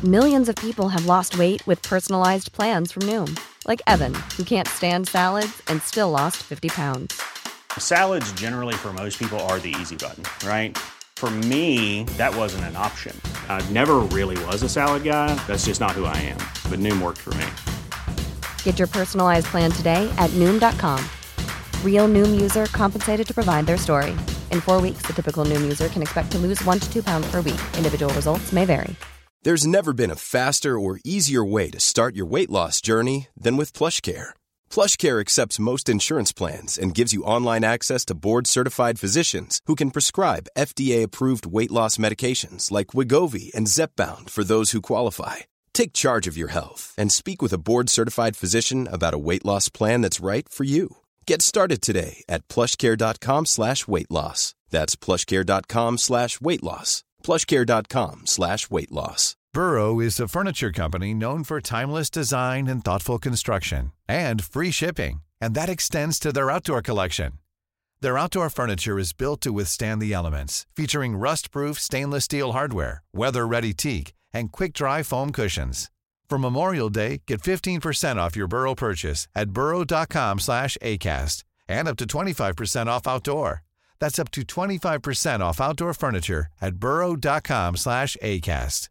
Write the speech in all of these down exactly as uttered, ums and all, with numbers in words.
Millions of people have lost weight with personalized plans from Noom. Like Evan, who can't stand salads and still lost fifty pounds. Salads generally for most people are the easy button, right? For me, that wasn't an option. I never really was a salad guy. That's just not who I am. But Noom worked for me. Get your personalized plan today at Noom dot com. Real Noom user compensated to provide their story. In four weeks, the typical Noom user can expect to lose one to two pounds per week. Individual results may vary. There's never been a faster or easier way to start your weight loss journey than with PlushCare. PlushCare accepts most insurance plans and gives you online access to board-certified physicians who can prescribe F D A-approved weight loss medications like Wegovy and Zepbound for those who qualify. Take charge of your health and speak with a board-certified physician about a weight loss plan that's right for you. Get started today at plushcare.com slash weight loss. That's plushcare.com slash weight loss. plushcare.com slash weight loss. Burrow is a furniture company known for timeless design and thoughtful construction and free shipping, and that extends to their outdoor collection. Their outdoor furniture is built to withstand the elements, featuring rust-proof stainless steel hardware, weather-ready teak, and quick-dry foam cushions. For Memorial Day, get fifteen percent off your Burrow purchase at burrow.com slash ACAST and up to twenty-five percent off outdoor. That's up to twenty-five percent off outdoor furniture at burrow.com slash ACAST.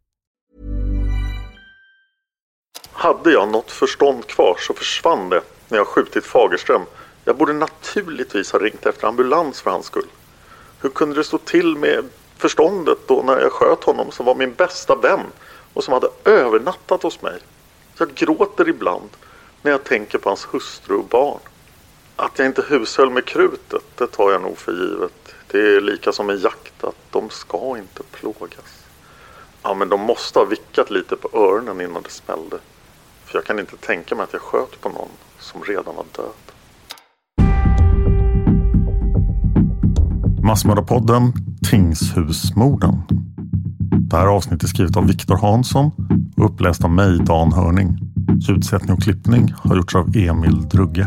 Hade jag något förstånd kvar så försvann det när jag skjutit Fagerström. Jag borde naturligtvis ha ringt efter ambulans för hans skull. Hur kunde det stå till med förståndet då när jag sköt honom som var min bästa vän och som hade övernattat hos mig? Jag gråter ibland när jag tänker på hans hustru och barn. Att jag inte hushöll med krutet, det tar jag nog för givet. Det är lika som en jakt, att de ska inte plågas. Ja, men de måste ha vickat lite på öronen innan det smällde. För jag kan inte tänka mig att jag sköt på någon som redan var död. Massmördarpodden Tingshusmorden. Det här avsnittet är skrivet av Viktor Hansson och uppläst av mig, Dan Hörning. Ljudsättning och klippning har gjorts av Emil Drugge.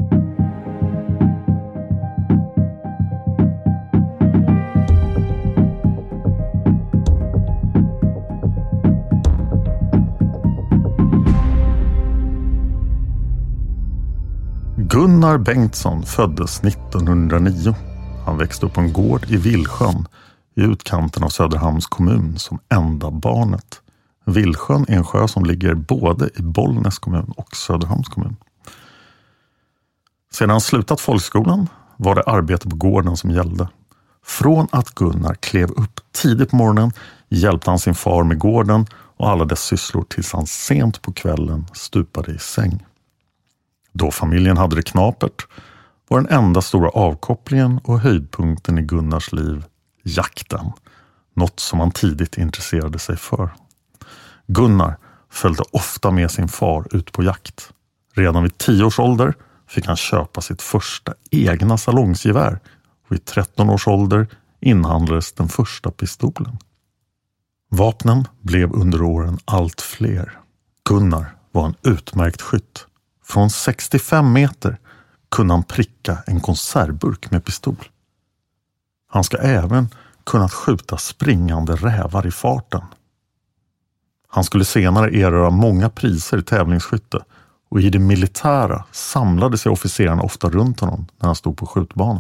Gunnar Bengtsson föddes nittonhundranio. Han växte upp på en gård i Villsjön i utkanten av Söderhamns kommun som enda barnet. Villsjön är en sjö som ligger både i Bollnäs kommun och Söderhamns kommun. Sedan han slutat folkskolan var det arbete på gården som gällde. Från att Gunnar klev upp tidigt på morgonen hjälpte han sin far med gården och alla dess sysslor tills han sent på kvällen stupade i säng. Då familjen hade det knapert var den enda stora avkopplingen och höjdpunkten i Gunnars liv jakten. Något som han tidigt intresserade sig för. Gunnar följde ofta med sin far ut på jakt. Redan vid tio års ålder fick han köpa sitt första egna salongsgevär och vid tretton års ålder inhandlades den första pistolen. Vapnen blev under åren allt fler. Gunnar var en utmärkt skytt. Från sextiofem meter kunde han pricka en konservburk med pistol. Han ska även kunnat skjuta springande rävar i farten. Han skulle senare erövra många priser i tävlingsskytte och i det militära samlade sig officerarna ofta runt honom när han stod på skjutbanan.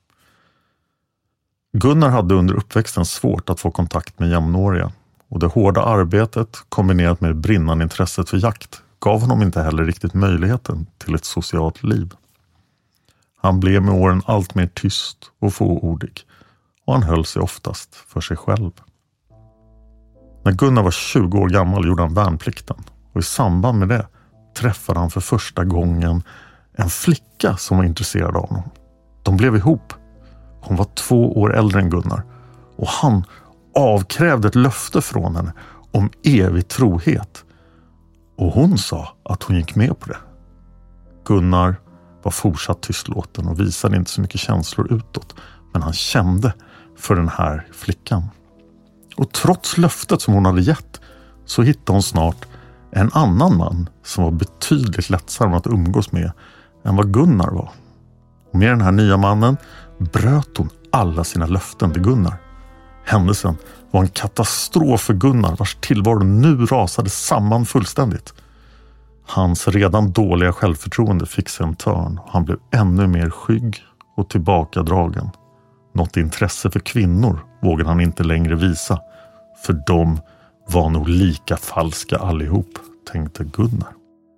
Gunnar hade under uppväxten svårt att få kontakt med jämnåriga och det hårda arbetet kombinerat med brinnande intresset för jakt gav honom inte heller riktigt möjligheten till ett socialt liv. Han blev med åren allt mer tyst och fåordig och han höll sig oftast för sig själv. När Gunnar var tjugo år gammal gjorde han värnplikten och i samband med det träffade han för första gången en flicka som var intresserad av honom. De blev ihop. Hon var två år äldre än Gunnar och han avkrävde ett löfte från henne om evig trohet. Och hon sa att hon gick med på det. Gunnar var fortsatt tystlåten och visade inte så mycket känslor utåt. Men han kände för den här flickan. Och trots löftet som hon hade gett så hittade hon snart en annan man som var betydligt lättsammare att umgås med än vad Gunnar var. Och med den här nya mannen bröt hon alla sina löften till Gunnar. Händelsen var en katastrof för Gunnar, vars tillvaro nu rasade samman fullständigt. Hans redan dåliga självförtroende fick sig en törn och han blev ännu mer skygg och tillbakadragen. Något intresse för kvinnor vågade han inte längre visa, för de var nog lika falska allihop, tänkte Gunnar.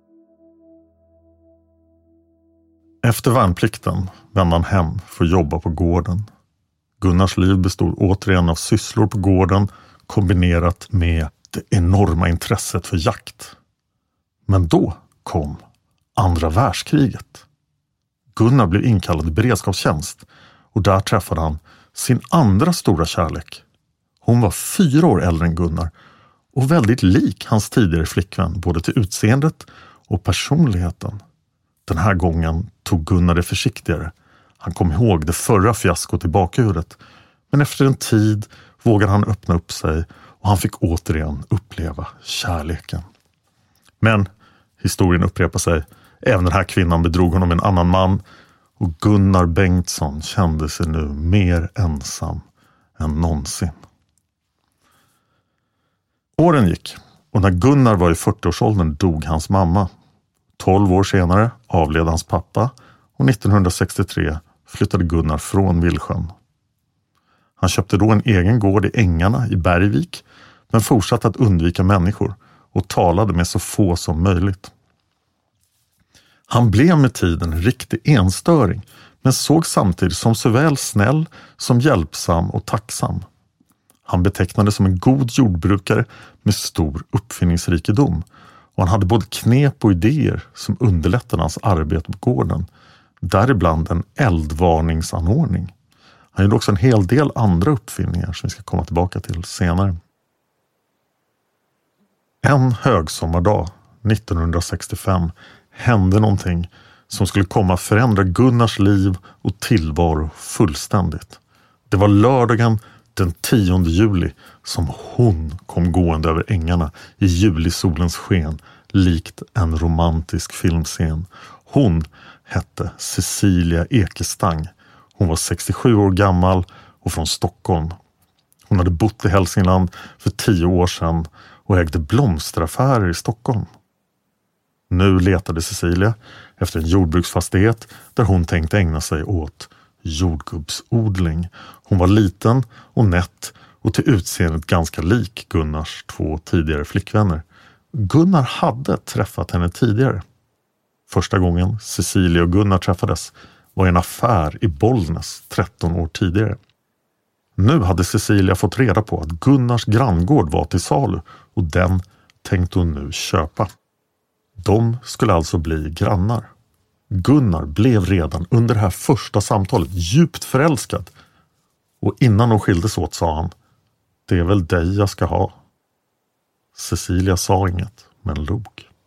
Efter värnplikten vände han hem för att jobba på gården. Gunnars liv bestod återigen av sysslor på gården kombinerat med det enorma intresset för jakt. Men då kom andra världskriget. Gunnar blev inkallad i beredskapstjänst och där träffade han sin andra stora kärlek. Hon var fyra år äldre än Gunnar och väldigt lik hans tidigare flickvän både till utseendet och personligheten. Den här gången tog Gunnar det försiktigare. Han kom ihåg det förra fiaskot i bakhuvudet, men efter en tid vågade han öppna upp sig och han fick återigen uppleva kärleken. Men historien upprepar sig. Även den här kvinnan bedrog honom en annan man och Gunnar Bengtsson kände sig nu mer ensam än någonsin. Åren gick och när Gunnar var i fyrtioårsåldern dog hans mamma. tolv år senare avled hans pappa och nittonhundrasextiotre flyttade Gunnar från Villsjön. Han köpte då en egen gård i Ängarna i Bergvik men fortsatte att undvika människor och talade med så få som möjligt. Han blev med tiden en riktig enstöring men såg samtidigt som såväl snäll som hjälpsam och tacksam. Han betecknades som en god jordbrukare med stor uppfinningsrikedom och han hade både knep och idéer som underlättade hans arbete på gården, däribland en eldvarningsanordning. Han gjorde också en hel del andra uppfinningar som vi ska komma tillbaka till senare. En högsommardag nittonhundrasextiofem hände någonting som skulle komma att förändra Gunnars liv och tillvaro fullständigt. Det var lördagen den tionde juli som hon kom gående över ängarna i julisolens sken likt en romantisk filmscen. Hon hette Cecilia Ekestang. Hon var sextiosju år gammal och från Stockholm. Hon hade bott i Hälsingland för tio år sedan och ägde blomsteraffärer i Stockholm. Nu letade Cecilia efter en jordbruksfastighet där hon tänkte ägna sig åt jordgubbsodling. Hon var liten och nätt och till utseendet ganska lik Gunnars två tidigare flickvänner. Gunnar hade träffat henne tidigare. Första gången Cecilia och Gunnar träffades var en affär i Bollnäs tretton år tidigare. Nu hade Cecilia fått reda på att Gunnars granngård var till salu och den tänkte hon nu köpa. De skulle alltså bli grannar. Gunnar blev redan under det här första samtalet djupt förälskad och innan de skildes åt sa han: "Det är väl dig jag ska ha." Cecilia sa inget men log.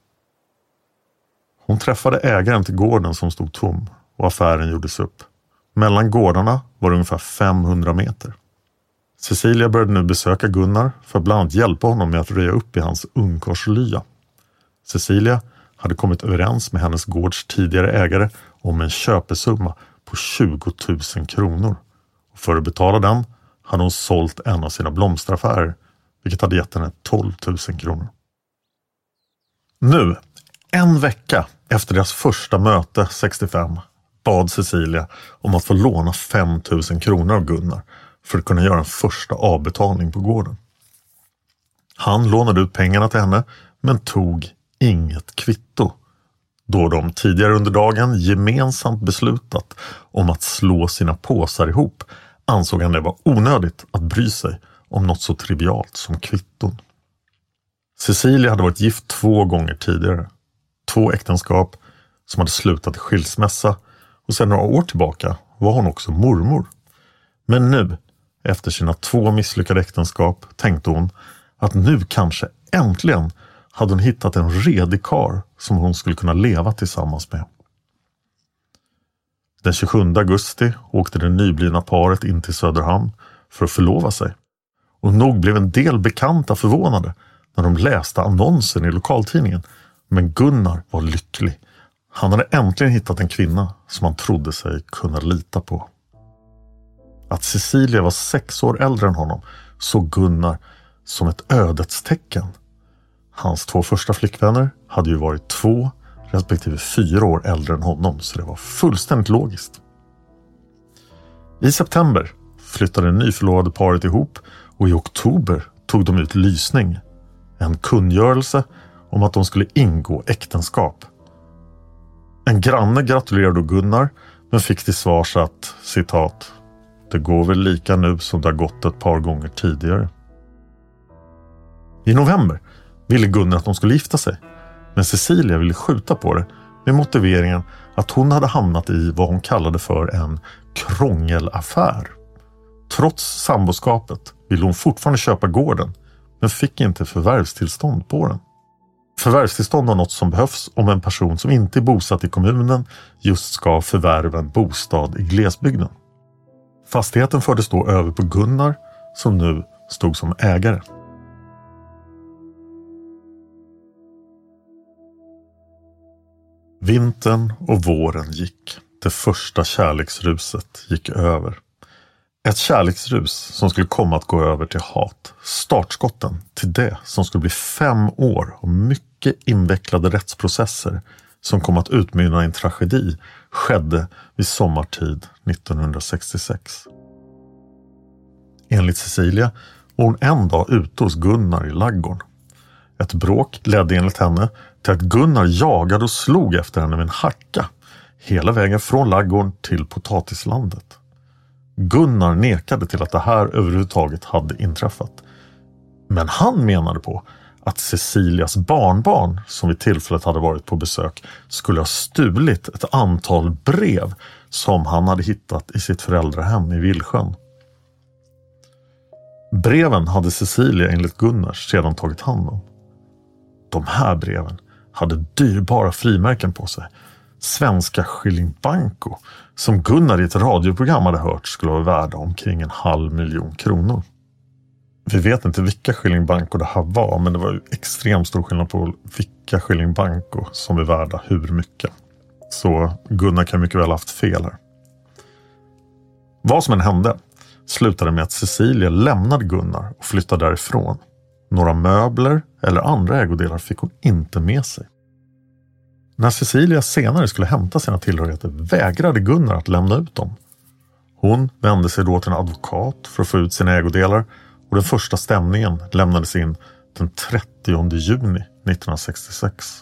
Hon träffade ägaren till gården som stod tom och affären gjordes upp. Mellan gårdarna var det ungefär femhundra meter. Cecilia började nu besöka Gunnar för att bland annat hjälpa honom med att röja upp i hans ungkarlslya. Cecilia hade kommit överens med hennes gårds tidigare ägare om en köpesumma på tjugo tusen kronor. Och för att betala den hade hon sålt en av sina blomsteraffärer, vilket hade gett henne tolv tusen kronor. Nu, en vecka efter deras första möte sextiofem, bad Cecilia om att få låna fem tusen kronor av Gunnar för att kunna göra en första avbetalning på gården. Han lånade ut pengarna till henne men tog inget kvitto, då de tidigare under dagen gemensamt beslutat om att slå sina påsar ihop ansåg han det var onödigt att bry sig om något så trivialt som kvitton. Cecilia hade varit gift två gånger tidigare. Två äktenskap som hade slutat i skilsmässa och sedan några år tillbaka var hon också mormor. Men nu, efter sina två misslyckade äktenskap, tänkte hon att nu kanske äntligen hade hon hittat en redig karl som hon skulle kunna leva tillsammans med. Den tjugosjunde augusti åkte det nyblivna paret in till Söderhamn för att förlova sig. Och nog blev en del bekanta förvånade när de läste annonsen i lokaltidningen. Men Gunnar var lycklig. Han hade äntligen hittat en kvinna som han trodde sig kunna lita på. Att Cecilia var sex år äldre än honom såg Gunnar som ett ödets tecken. Hans två första flickvänner hade ju varit två respektive fyra år äldre än honom, så det var fullständigt logiskt. I september flyttade nyförlovade paret ihop och i oktober tog de ut lysning. En kungörelse om att de skulle ingå äktenskap. En granne gratulerade då Gunnar men fick till svars att, citat, det går väl lika nu som det har gått ett par gånger tidigare. I november ville Gunnar att de skulle gifta sig, men Cecilia ville skjuta på det med motiveringen att hon hade hamnat i vad hon kallade för en krångelaffär. Trots samboskapet ville hon fortfarande köpa gården, men fick inte förvärvstillstånd på den. Förvärvstillstånd var något som behövs om en person som inte är bosatt i kommunen just ska förvärva en bostad i glesbygden. Fastigheten fördes då över på Gunnar som nu stod som ägare. Vintern och våren gick. Det första kärleksruset gick över. Ett kärleksrus som skulle komma att gå över till hat. Startskotten till det som skulle bli fem år och mycket invecklade rättsprocesser som kom att utmynna i en tragedi skedde vid sommartid nittonhundrasextiosex. Enligt Cecilia var hon en dag ute hos Gunnar i laggården. Ett bråk ledde enligt henne till att Gunnar jagade och slog efter henne med en hacka hela vägen från laggården till potatislandet. Gunnar nekade till att det här överhuvudtaget hade inträffat. Men han menade på att Cecilias barnbarn, som vid tillfället hade varit på besök, skulle ha stulit ett antal brev som han hade hittat i sitt föräldrahem i Vilsjön. Breven hade Cecilia enligt Gunnar sedan tagit hand om. De här breven hade dyrbara frimärken på sig. Svenska Skilling Banco, som Gunnar i ett radioprogram hade hört skulle vara värda omkring en halv miljon kronor. Vi vet inte vilka Skilling Banco det här var, men det var ju extremt stor skillnad på vilka Skilling Banco som är värda hur mycket. Så Gunnar kan mycket väl ha haft fel här. Vad som än hände slutade med att Cecilia lämnade Gunnar och flyttade därifrån. Några möbler eller andra ägodelar fick hon inte med sig. När Cecilia senare skulle hämta sina tillhörigheter vägrade Gunnar att lämna ut dem. Hon vände sig då till en advokat för att få ut sina ägodelar och den första stämningen lämnades in den trettionde juni nittonhundrasextiosex.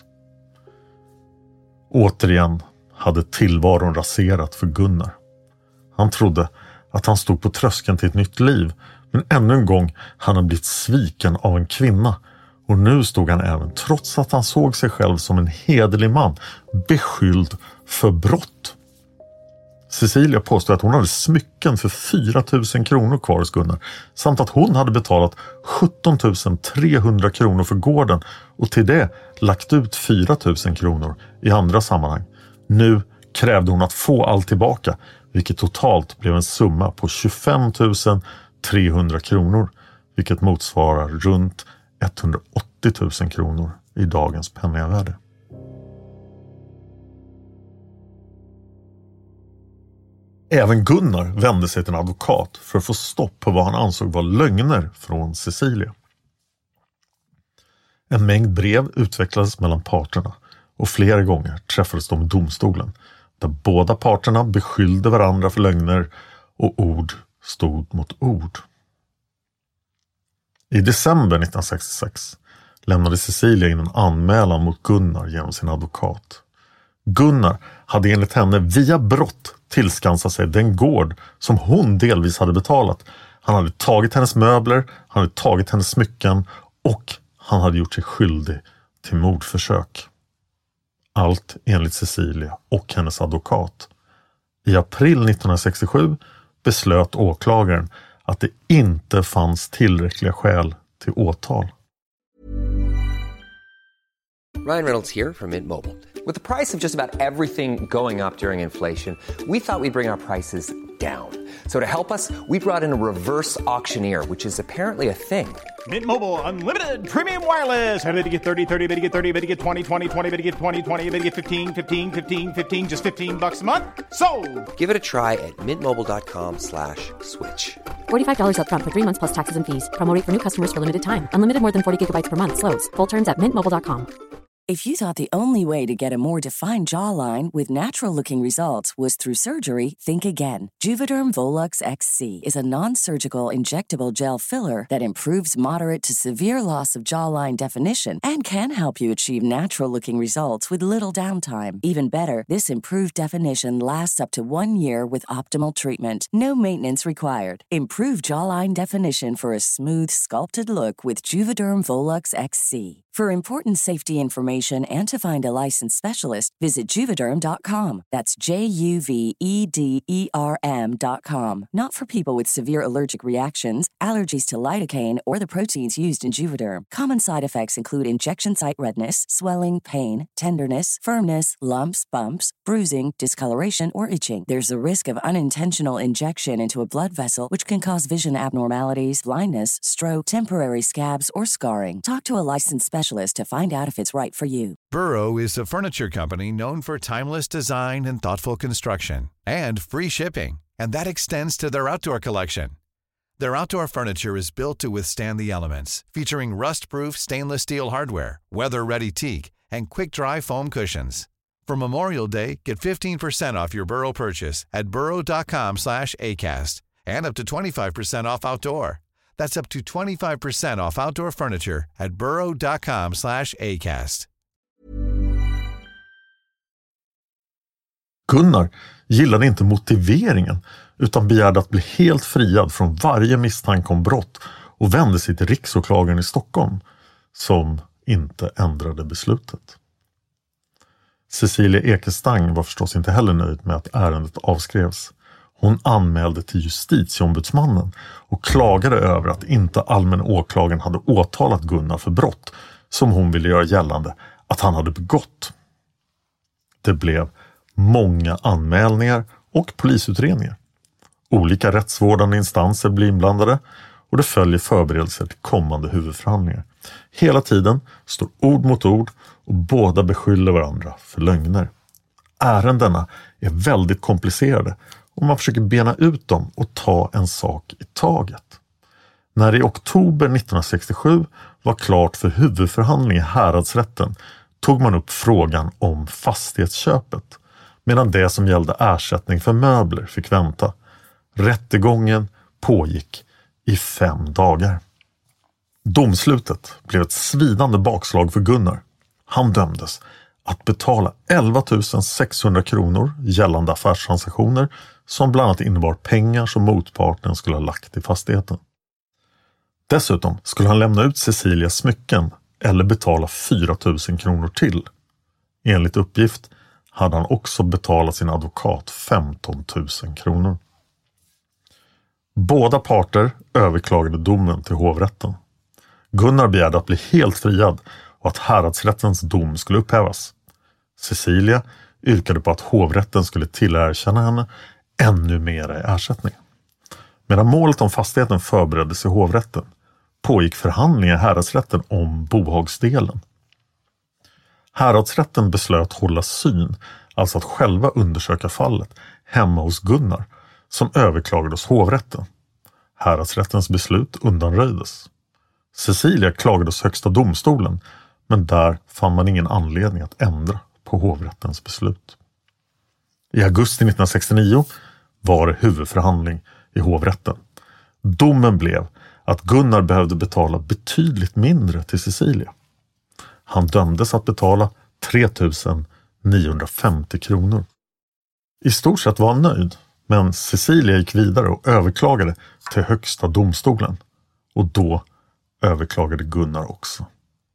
Återigen hade tillvaron raserat för Gunnar. Han trodde att han stod på tröskeln till ett nytt liv, men ännu en gång han hade blivit sviken av en kvinna. Och nu stod han även, trots att han såg sig själv som en hederlig man, beskylld för brott. Cecilia påstod att hon hade smycken för fyra tusen kronor kvar hos Gunnar, samt att hon hade betalat sjutton tusen trehundra kronor för gården och till det lagt ut fyra tusen kronor i andra sammanhang. Nu krävde hon att få allt tillbaka, vilket totalt blev en summa på tjugofem tusen trehundra kronor, vilket motsvarar runt etthundraåttio tusen kronor i dagens penningvärde. Även Gunnar vände sig till en advokat för att få stopp på vad han ansåg var lögner från Cecilia. En mängd brev utvecklades mellan parterna och flera gånger träffades de i domstolen, där båda parterna beskyllde varandra för lögner och ord stod mot ord. I december nittonhundrasextiosex lämnade Cecilia in en anmälan mot Gunnar genom sin advokat. Gunnar hade enligt henne via brott tillskansat sig den gård som hon delvis hade betalat. Han hade tagit hennes möbler, han hade tagit hennes smycken och han hade gjort sig skyldig till mordförsök. Allt enligt Cecilia och hennes advokat. I april nittonhundrasextiosju beslöt åklagaren att det inte fanns tillräckliga skäl till åtal. Ryan Reynolds here from Mint Mobile. With the price of just about everything going up during inflation, we thought we'd bring our prices down. So to help us, we brought in a reverse auctioneer, which is apparently a thing. Mint Mobile Unlimited Premium Wireless. How to get thirty, thirty, how to get thirty, how to get twenty, twenty, twenty, how to get twenty, twenty, how to get fifteen, fifteen, fifteen, fifteen, just fifteen bucks a month? Sold! Give it a try at mintmobile.com slash switch. forty-five dollars up front for three months plus taxes and fees. Promo rate for new customers for limited time. Unlimited more than forty gigabytes per month. Slows full terms at mint mobile dot com. If you thought the only way to get a more defined jawline with natural-looking results was through surgery, think again. Juvederm Volux X C is a non-surgical injectable gel filler that improves moderate to severe loss of jawline definition and can help you achieve natural-looking results with little downtime. Even better, this improved definition lasts up to one year with optimal treatment. No maintenance required. Improve jawline definition for a smooth, sculpted look with Juvederm Volux X C. For important safety information and to find a licensed specialist, visit Juvederm dot com. That's J U V E D E R M dot com. Not for people with severe allergic reactions, allergies to lidocaine, or the proteins used in Juvederm. Common side effects include injection site redness, swelling, pain, tenderness, firmness, lumps, bumps, bruising, discoloration, or itching. There's a risk of unintentional injection into a blood vessel, which can cause vision abnormalities, blindness, stroke, temporary scabs, or scarring. Talk to a licensed specialist to find out if it's right for you. Burrow is a furniture company known for timeless design and thoughtful construction, and free shipping, and that extends to their outdoor collection. Their outdoor furniture is built to withstand the elements, featuring rust-proof stainless steel hardware, weather-ready teak, and quick-dry foam cushions. For Memorial Day, get fifteen percent off your Burrow purchase at burrow dot com slash acast, and up to twenty-five percent off outdoor. That's up to twenty-five percent off outdoor furniture at burrow dot com slash acast. Gunnar gillade inte motiveringen utan begärde att bli helt friad från varje misstanke om brott och vände sig till riksåklagaren i Stockholm som inte ändrade beslutet. Cecilia Ekestang var förstås inte heller nöjd med att ärendet avskrevs. Hon anmälde till justitieombudsmannen och klagade över att inte allmän åklagaren hade åtalat Gunnar för brott som hon ville göra gällande att han hade begått. Det blev många anmälningar och polisutredningar. Olika rättsvårdande instanser blir inblandade och det följer förberedelser till kommande huvudförhandlingar. Hela tiden står ord mot ord och båda beskyller varandra för lögner. Ärendena är väldigt komplicerade och man försöker bena ut dem och ta en sak i taget. När det i oktober nittonhundrasextiosju var klart för huvudförhandling i häradsrätten tog man upp frågan om fastighetsköpet, medan det som gällde ersättning för möbler fick vänta. Rättegången pågick i fem dagar. Domslutet blev ett svidande bakslag för Gunnar. Han dömdes att betala elva tusen sexhundra kronor gällande affärstransaktioner som bland annat innebar pengar som motparten skulle ha lagt i fastigheten. Dessutom skulle han lämna ut Cecilias smycken eller betala fyra tusen kronor till. Enligt uppgift hade han också betalat sin advokat femton tusen kronor. Båda parter överklagade domen till hovrätten. Gunnar begärde att bli helt friad och att häradsrättens dom skulle upphävas. Cecilia yrkade på att hovrätten skulle tillerkänna henne ännu mer i ersättning. Medan målet om fastigheten förbereddes i hovrätten pågick förhandlingar i häradsrätten om bohagsdelen. Häradsrätten beslöt hålla syn, alltså att själva undersöka fallet, hemma hos Gunnar som överklagade hos hovrätten. Häradsrättens beslut undanröjdes. Cecilia klagade hos högsta domstolen, men där fann man ingen anledning att ändra på hovrättens beslut. I augusti nittonhundrasextionio var det huvudförhandling i hovrätten. Domen blev att Gunnar behövde betala betydligt mindre till Cecilia. Han dömdes att betala tre tusen niohundrafemtio kronor. I stort sett var han nöjd, men Cecilia gick vidare och överklagade till högsta domstolen. Och då överklagade Gunnar också.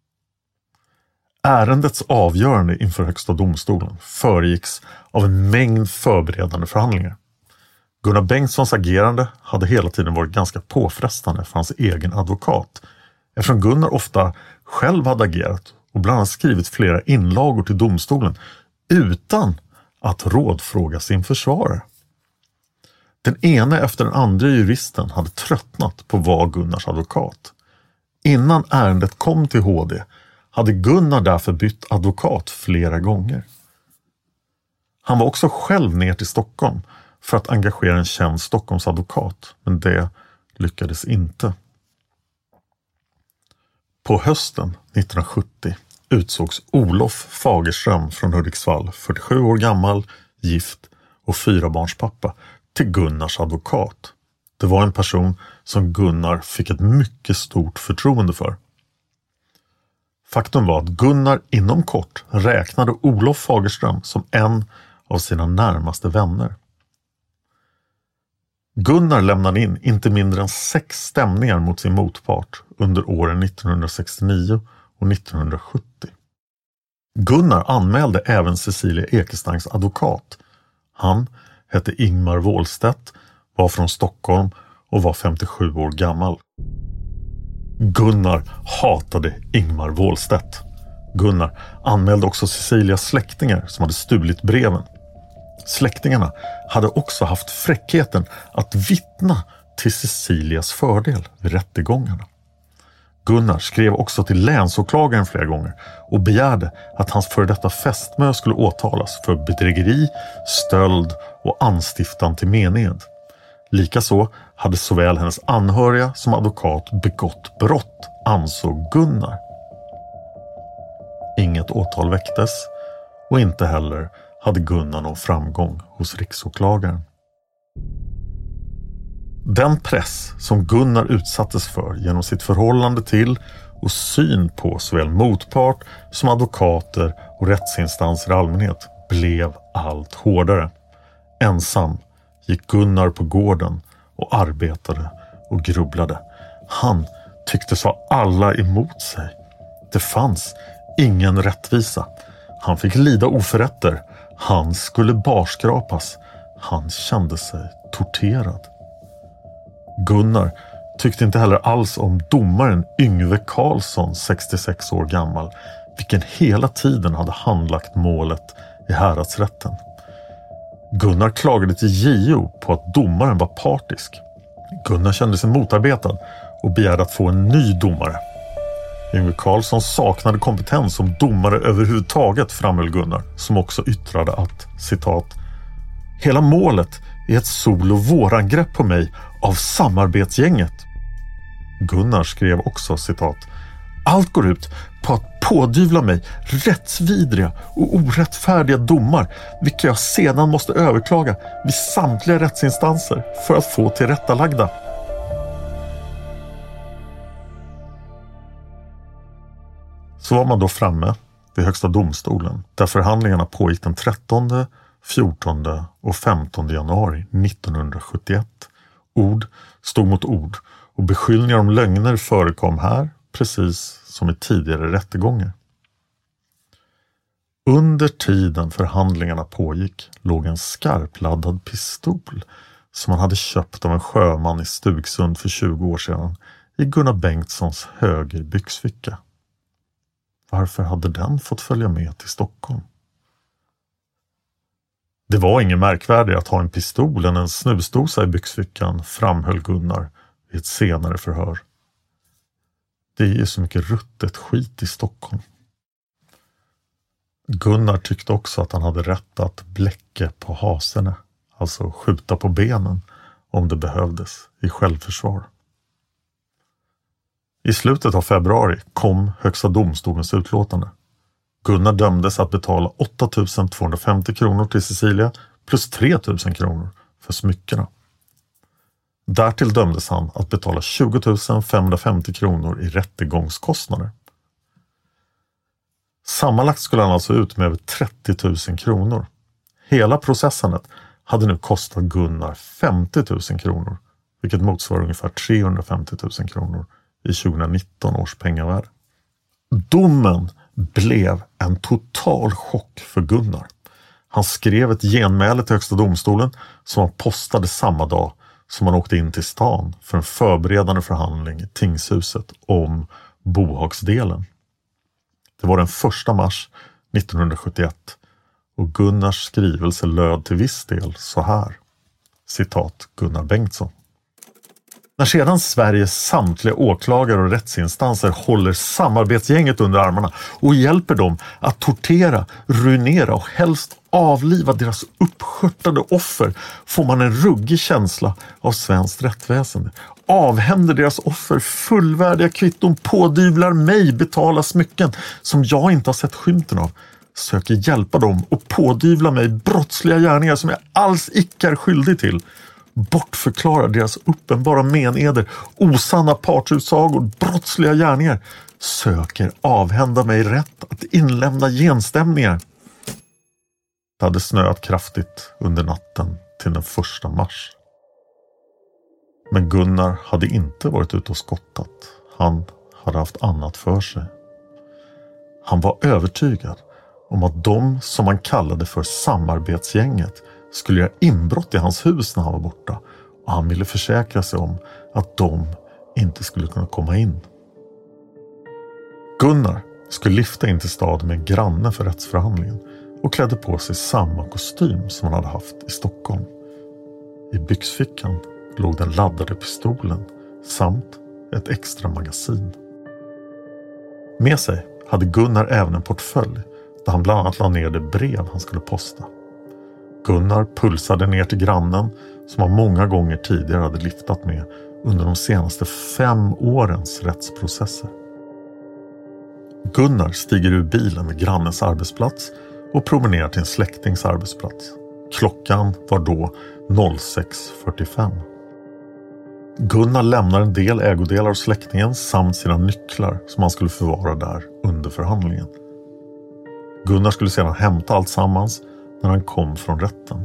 Ärendets avgörande inför högsta domstolen föregicks av en mängd förberedande förhandlingar. Gunnar Bengtssons agerande hade hela tiden varit ganska påfrestande för hans egen advokat, eftersom Gunnar ofta själv hade agerat och bland annat skrivit flera inlagor till domstolen utan att rådfråga sin försvarare. Den ena efter den andra juristen hade tröttnat på att vara Gunnars advokat. Innan ärendet kom till H D hade Gunnar därför bytt advokat flera gånger. Han var också själv ner till Stockholm för att engagera en känd Stockholmsadvokat, men det lyckades inte. På hösten nittonhundrasjuttio utsågs Olof Fagerström från Hudiksvall, fyrtiosju år gammal, gift och fyrabarnspappa, till Gunnars advokat. Det var en person som Gunnar fick ett mycket stort förtroende för. Faktum var att Gunnar inom kort räknade Olof Fagerström som en av sina närmaste vänner. Gunnar lämnade in inte mindre än sex stämningar mot sin motpart under åren nittonhundrasextionio och nittonhundrasjuttio. Gunnar anmälde även Cecilia Ekestangs advokat. Han hette Ingmar Wåhlstedt, var från Stockholm och var femtiosju år gammal. Gunnar hatade Ingmar Wåhlstedt. Gunnar anmälde också Cecilias släktingar som hade stulit breven. Släktingarna hade också haft fräckheten att vittna till Cecilias fördel vid rättegångarna. Gunnar skrev också till länsåklagaren flera gånger och begärde att hans före detta fästmö skulle åtalas för bedrägeri, stöld och anstiftan till mened. Likaså hade såväl hennes anhöriga som advokat begått brott, ansåg Gunnar. Inget åtal väcktes och inte heller hade Gunnar någon framgång hos riksåklagaren. Den press som Gunnar utsattes för genom sitt förhållande till och syn på såväl motpart som advokater och rättsinstanser i allmänhet blev allt hårdare. Ensam gick Gunnar på gården och arbetade och grubblade. Han tycktes ha alla emot sig. Det fanns ingen rättvisa. Han fick lida oförrätter. Han skulle barskrapas. Han kände sig torterad. Gunnar tyckte inte heller alls om domaren Yngve Karlsson, sextiosex år gammal, vilken hela tiden hade handlagt målet i häradsrätten. Gunnar klagade till J O på att domaren var partisk. Gunnar kände sig motarbetad och begärde att få en ny domare. Yngve Karlsson saknade kompetens som domare överhuvudtaget, framhöll Gunnar, som också yttrade att, citat, hela målet är ett sol- och vårangrepp på mig av samarbetsgänget. Gunnar skrev också, citat, allt går ut på att pådyvla mig rättsvidriga och orättfärdiga domar, vilka jag sedan måste överklaga vid samtliga rättsinstanser för att få tillrättalagda. Så var man då framme vid Högsta domstolen, där förhandlingarna pågick den trettonde, fjortonde och femtonde januari nittonhundrasjuttioett. Ord stod mot ord och beskyllningar om lögner förekom här, precis som i tidigare rättegångar. Under tiden förhandlingarna pågick låg en skarpladdad pistol som han hade köpt av en sjöman i Stugsund för tjugo år sedan i Gunnar Bengtssons höger byxficka. Varför hade den fått följa med till Stockholm? Det var ingen märkvärdigt att ha en pistol än en snusdosa i byxfickan, framhöll Gunnar i ett senare förhör. Det är ju så mycket ruttet skit i Stockholm. Gunnar tyckte också att han hade rätt att bläcka på haserna, alltså skjuta på benen om det behövdes i självförsvar. I slutet av februari kom Högsta domstolens utlåtande. Gunnar dömdes att betala åtta tusen tvåhundrafemtio kronor till Cecilia plus tre tusen kronor för smyckena. Därtill dömdes han att betala tjugo tusen femhundrafemtio kronor i rättegångskostnader. Sammanlagt skulle han alltså ut med över trettio tusen kronor. Hela processandet hade nu kostat Gunnar femtio tusen kronor, vilket motsvarar ungefär trehundrafemtio tusen kronor i tjugonitton års pengavärde. Domen blev en total chock för Gunnar. Han skrev ett genmäle till Högsta domstolen som han postade samma dag som han åkte in till stan för en förberedande förhandling i tingshuset om bohagsdelen. Det var den första mars nittonhundrasjuttioett och Gunnars skrivelse löd till viss del så här. Citat Gunnar Bengtsson. När sedan Sveriges samtliga åklagare och rättsinstanser håller samarbetsgänget under armarna och hjälper dem att tortera, ruinera och helst avliva deras uppskörtade offer får man en ruggig känsla av svenskt rättsväsende. Avhänder deras offer fullvärdiga kvitton, pådyvlar mig betala smycken som jag inte har sett skymten av, söker hjälpa dem och pådyvla mig brottsliga gärningar som jag alls icke är skyldig till, bortförklarar deras uppenbara meneder, osanna partsutsagor, brottsliga gärningar, söker avhända mig rätt att inlämna genstämningar. Det hade snöat kraftigt under natten till den första mars. Men Gunnar hade inte varit ute och skottat. Han hade haft annat för sig. Han var övertygad om att de som man kallade för samarbetsgänget skulle göra inbrott i hans hus när han var borta, och han ville försäkra sig om att de inte skulle kunna komma in. Gunnar skulle lyfta in till staden med en granne för rättsförhandlingen och klädde på sig samma kostym som han hade haft i Stockholm. I byxfickan låg den laddade pistolen samt ett extra magasin. Med sig hade Gunnar även en portfölj där han bland annat la ner det brev han skulle posta. Gunnar pulsade ner till grannen som han många gånger tidigare hade liftat med under de senaste fem årens rättsprocesser. Gunnar stiger ur bilen vid grannens arbetsplats och promenerar till en släktings arbetsplats. Klockan var då sex fyrtiofem. Gunnar lämnar en del ägodelar av släktingen samt sina nycklar som han skulle förvara där under förhandlingen. Gunnar skulle sedan hämta allt sammans när han kom från rätten.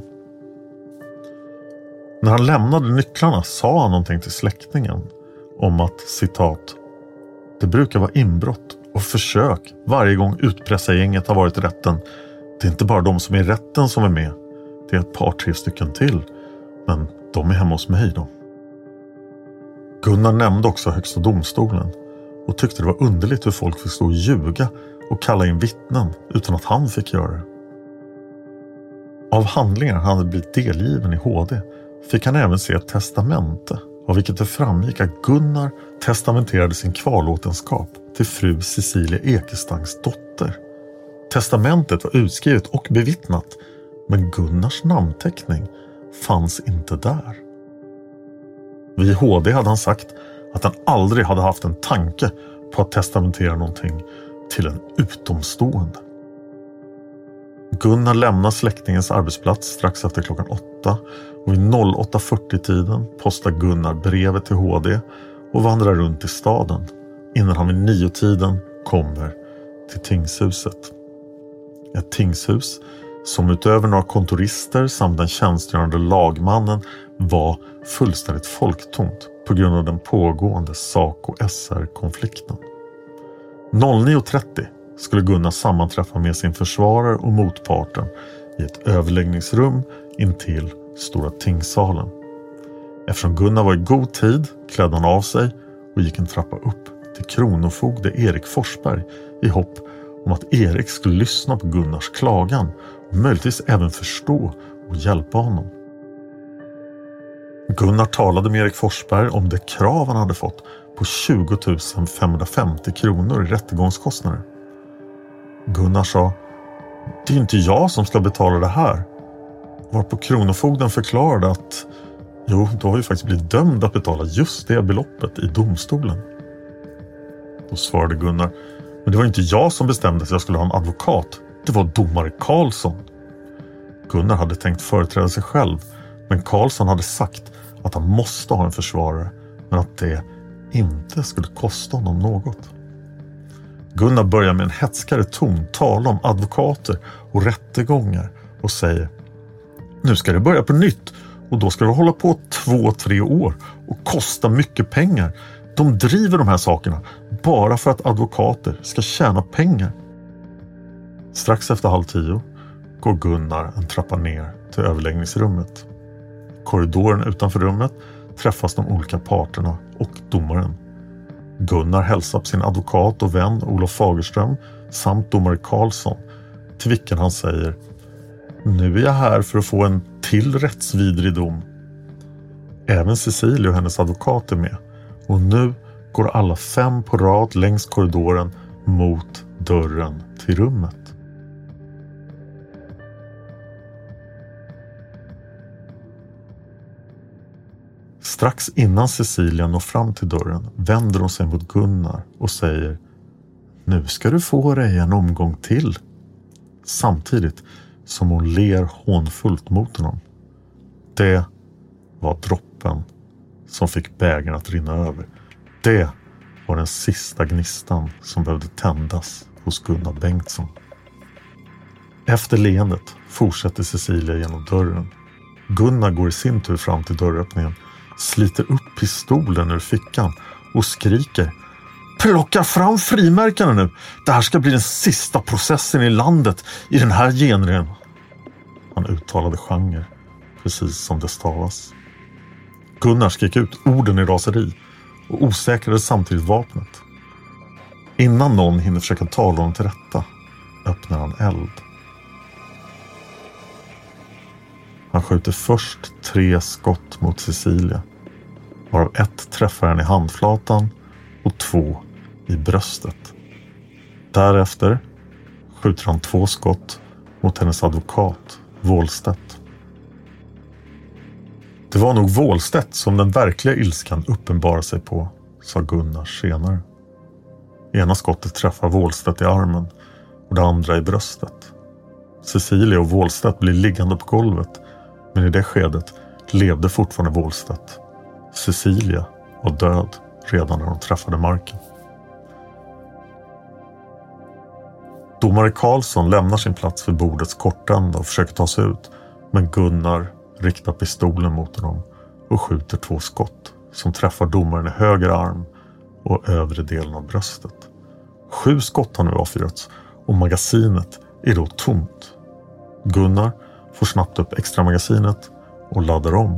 När han lämnade nycklarna sa han någonting till släktingen om att, citat, det brukar vara inbrott och försök varje gång utpressargänget har varit i rätten. Det är inte bara de som är i rätten som är med. Det är ett par, tre stycken till. Men de är hemma hos mig då. Gunnar nämnde också högsta domstolen och tyckte det var underligt hur folk fick stå och ljuga och kalla in vittnen utan att han fick göra det. Av handlingar han hade blivit delgiven i H D fick han även se ett testamente, av vilket det framgick att Gunnar testamenterade sin kvarlåtenskap till fru Cecilia Ekestangs dotter. Testamentet var utskrivet och bevittnat, men Gunnars namnteckning fanns inte där. Vid H D hade han sagt att han aldrig hade haft en tanke på att testamentera någonting till en utomstående. Gunnar lämnar släktingens arbetsplats strax efter klockan åtta och vid åtta fyrtio-tiden postar Gunnar brevet till H D och vandrar runt i staden innan han vid nio-tiden kommer till tingshuset. Ett tingshus som utöver några kontorister samt den tjänstgörande lagmannen var fullständigt folktomt på grund av den pågående SAC och S R-konflikten. nio trettio skulle Gunnar sammanträffa med sin försvarare och motparten i ett överläggningsrum intill Stora tingssalen. Eftersom Gunnar var i god tid klädde han av sig och gick en trappa upp till kronofogde Erik Forsberg i hopp om att Erik skulle lyssna på Gunnars klagan och möjligtvis även förstå och hjälpa honom. Gunnar talade med Erik Forsberg om det krav han hade fått på tjugo tusen femhundrafemtio kronor i rättegångskostnader. Gunnar sa, det är inte jag som ska betala det här. Varpå kronofogden förklarade att jo, då har ju faktiskt blivit dömd att betala just det beloppet i domstolen. Då svarade Gunnar, men det var inte jag som bestämde att jag skulle ha en advokat. Det var domare Karlsson. Gunnar hade tänkt företräda sig själv, men Karlsson hade sagt att han måste ha en försvarare, men att det inte skulle kosta honom något. Gunnar börjar med en hetskare ton tala om advokater och rättegångar och säger, nu ska det börja på nytt och då ska det hålla på två, tre år och kosta mycket pengar. De driver de här sakerna bara för att advokater ska tjäna pengar. Strax efter halv tio går Gunnar en trappa ner till överläggningsrummet. Korridoren utanför rummet träffas de olika parterna och domaren. Gunnar hälsar på sin advokat och vän Olof Fagerström samt domare Karlsson, till vilken han säger, nu är jag här för att få en till rättsvidrig dom. Även Cecilia och hennes advokat är med. Och nu går alla fem på rad längs korridoren mot dörren till rummet. Strax innan Cecilia når fram till dörren vänder hon sig mot Gunnar och säger: nu ska du få dig en omgång till. Samtidigt som hon ler hånfullt mot honom. Det var droppen som fick bägaren att rinna över. Det var den sista gnistan som behövde tändas hos Gunnar Bengtsson. Efter leendet fortsätter Cecilia genom dörren. Gunnar går i sin tur fram till dörröppningen, sliter upp pistolen ur fickan och skriker: plocka fram frimärkarna nu! Det här ska bli den sista processen i landet i den här genren. Han uttalade genre, precis som det stavas. Gunnar skrek ut orden i raseri och osäkrade samtidigt vapnet. Innan någon hinner försöka tala honom till rätta öppnar han eld. Han skjuter först tre skott mot Cecilia, varav ett träffar henne i handflatan och två i bröstet. Därefter skjuter han två skott mot hennes advokat, Wåhlstedt. Det var nog Wåhlstedt som den verkliga ilskan uppenbarade sig på, sa Gunnar senare. Ena skottet träffar Wåhlstedt i armen och det andra i bröstet. Cecilia och Wåhlstedt blir liggande på golvet, men i det skedet levde fortfarande Wåhlstedt. Cecilia var död redan när de träffade marken. Domare Karlsson lämnar sin plats vid bordets kortända och försöker ta sig ut, men Gunnar riktar pistolen mot honom och skjuter två skott som träffar domaren i höger arm och övre delen av bröstet. Sju skott har nu avfyrats och magasinet är då tomt. Gunnar får snabbt upp extra magasinet och laddar om.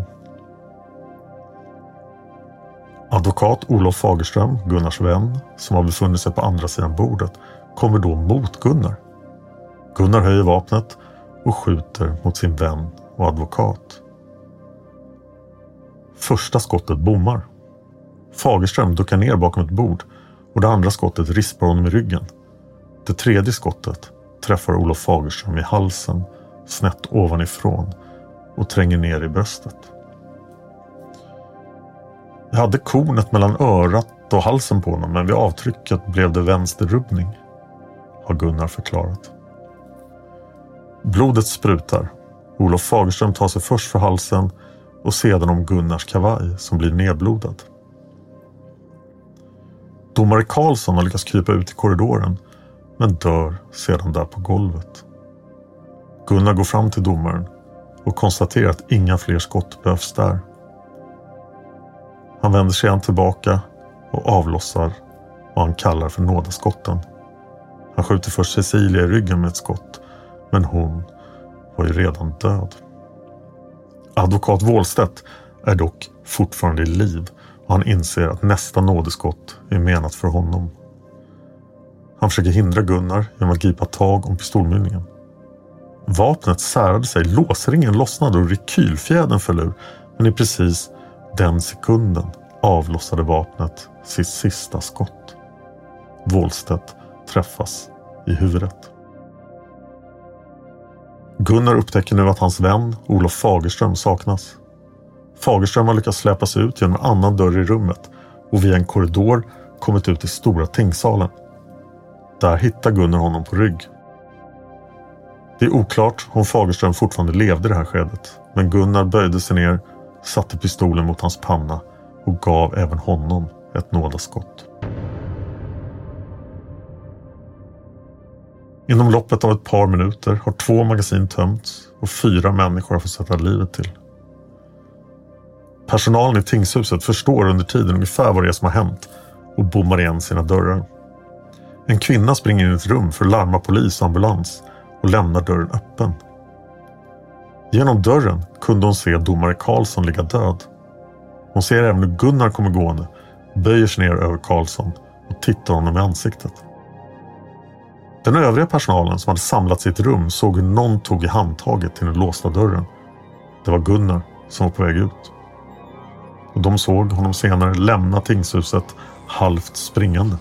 Advokat Olof Fagerström, Gunnars vän, som har befunnit sig på andra sidan bordet, kommer då mot Gunnar. Gunnar höjer vapnet och skjuter mot sin vän och advokat. Första skottet bommar. Fagerström duckar ner bakom ett bord och det andra skottet rispar honom i ryggen. Det tredje skottet träffar Olof Fagerström i halsen, snett ovanifrån, och tränger ner i bröstet. Jag hade kornet mellan örat och halsen på honom, men vid avtrycket blev det vänsterrubbning, har Gunnar förklarat. Blodet sprutar. Olof Fagerström tar sig först för halsen och sedan om Gunnars kavaj som blir nedblodad. Domare Karlsson har lyckats krypa ut i korridoren, men dör sedan där på golvet. Gunnar går fram till domaren och konstaterar att inga fler skott behövs där. Han vänder sig igen tillbaka och avlossar vad han kallar för nådaskotten. Han skjuter först Cecilia i ryggen med ett skott, men hon var ju redan död. Advokat Wåhlstedt är dock fortfarande i liv och han inser att nästa nådeskott är menat för honom. Han försöker hindra Gunnar genom att gripa tag om pistolmynningen. Vapnet särade sig, låsringen lossnade och rekylfjädern föll ur, men i precis den sekunden avlossade vapnet sitt sista skott. Wåhlstedt träffas i huvudet. Gunnar upptäcker nu att hans vän Olof Fagerström saknas. Fagerström har lyckats släpas ut genom en annan dörr i rummet och via en korridor kommit ut i stora tingssalen. Där hittar Gunnar honom på rygg. Det är oklart om Fagerström fortfarande levde i det här skedet, men Gunnar böjde sig ner, satte pistolen mot hans panna och gav även honom ett nådaskott. Inom loppet av ett par minuter har två magasin tömts och fyra människor har fått sätta livet till. Personalen i tingshuset förstår under tiden ungefär vad det är som har hänt och bommar igen sina dörrar. En kvinna springer in i ett rum för att larma polis och ambulans och lämnar dörren öppen. Genom dörren kunde hon se domare Karlsson ligga död. Hon ser även hur Gunnar kommer gående, böjer sig ner över Karlsson och tittar honom i ansiktet. Den övriga personalen som hade samlats i ett rum såg hur någon tog i handtaget till den låsta dörren. Det var Gunnar som var på väg ut. och de såg honom senare lämna tingshuset halvt springande.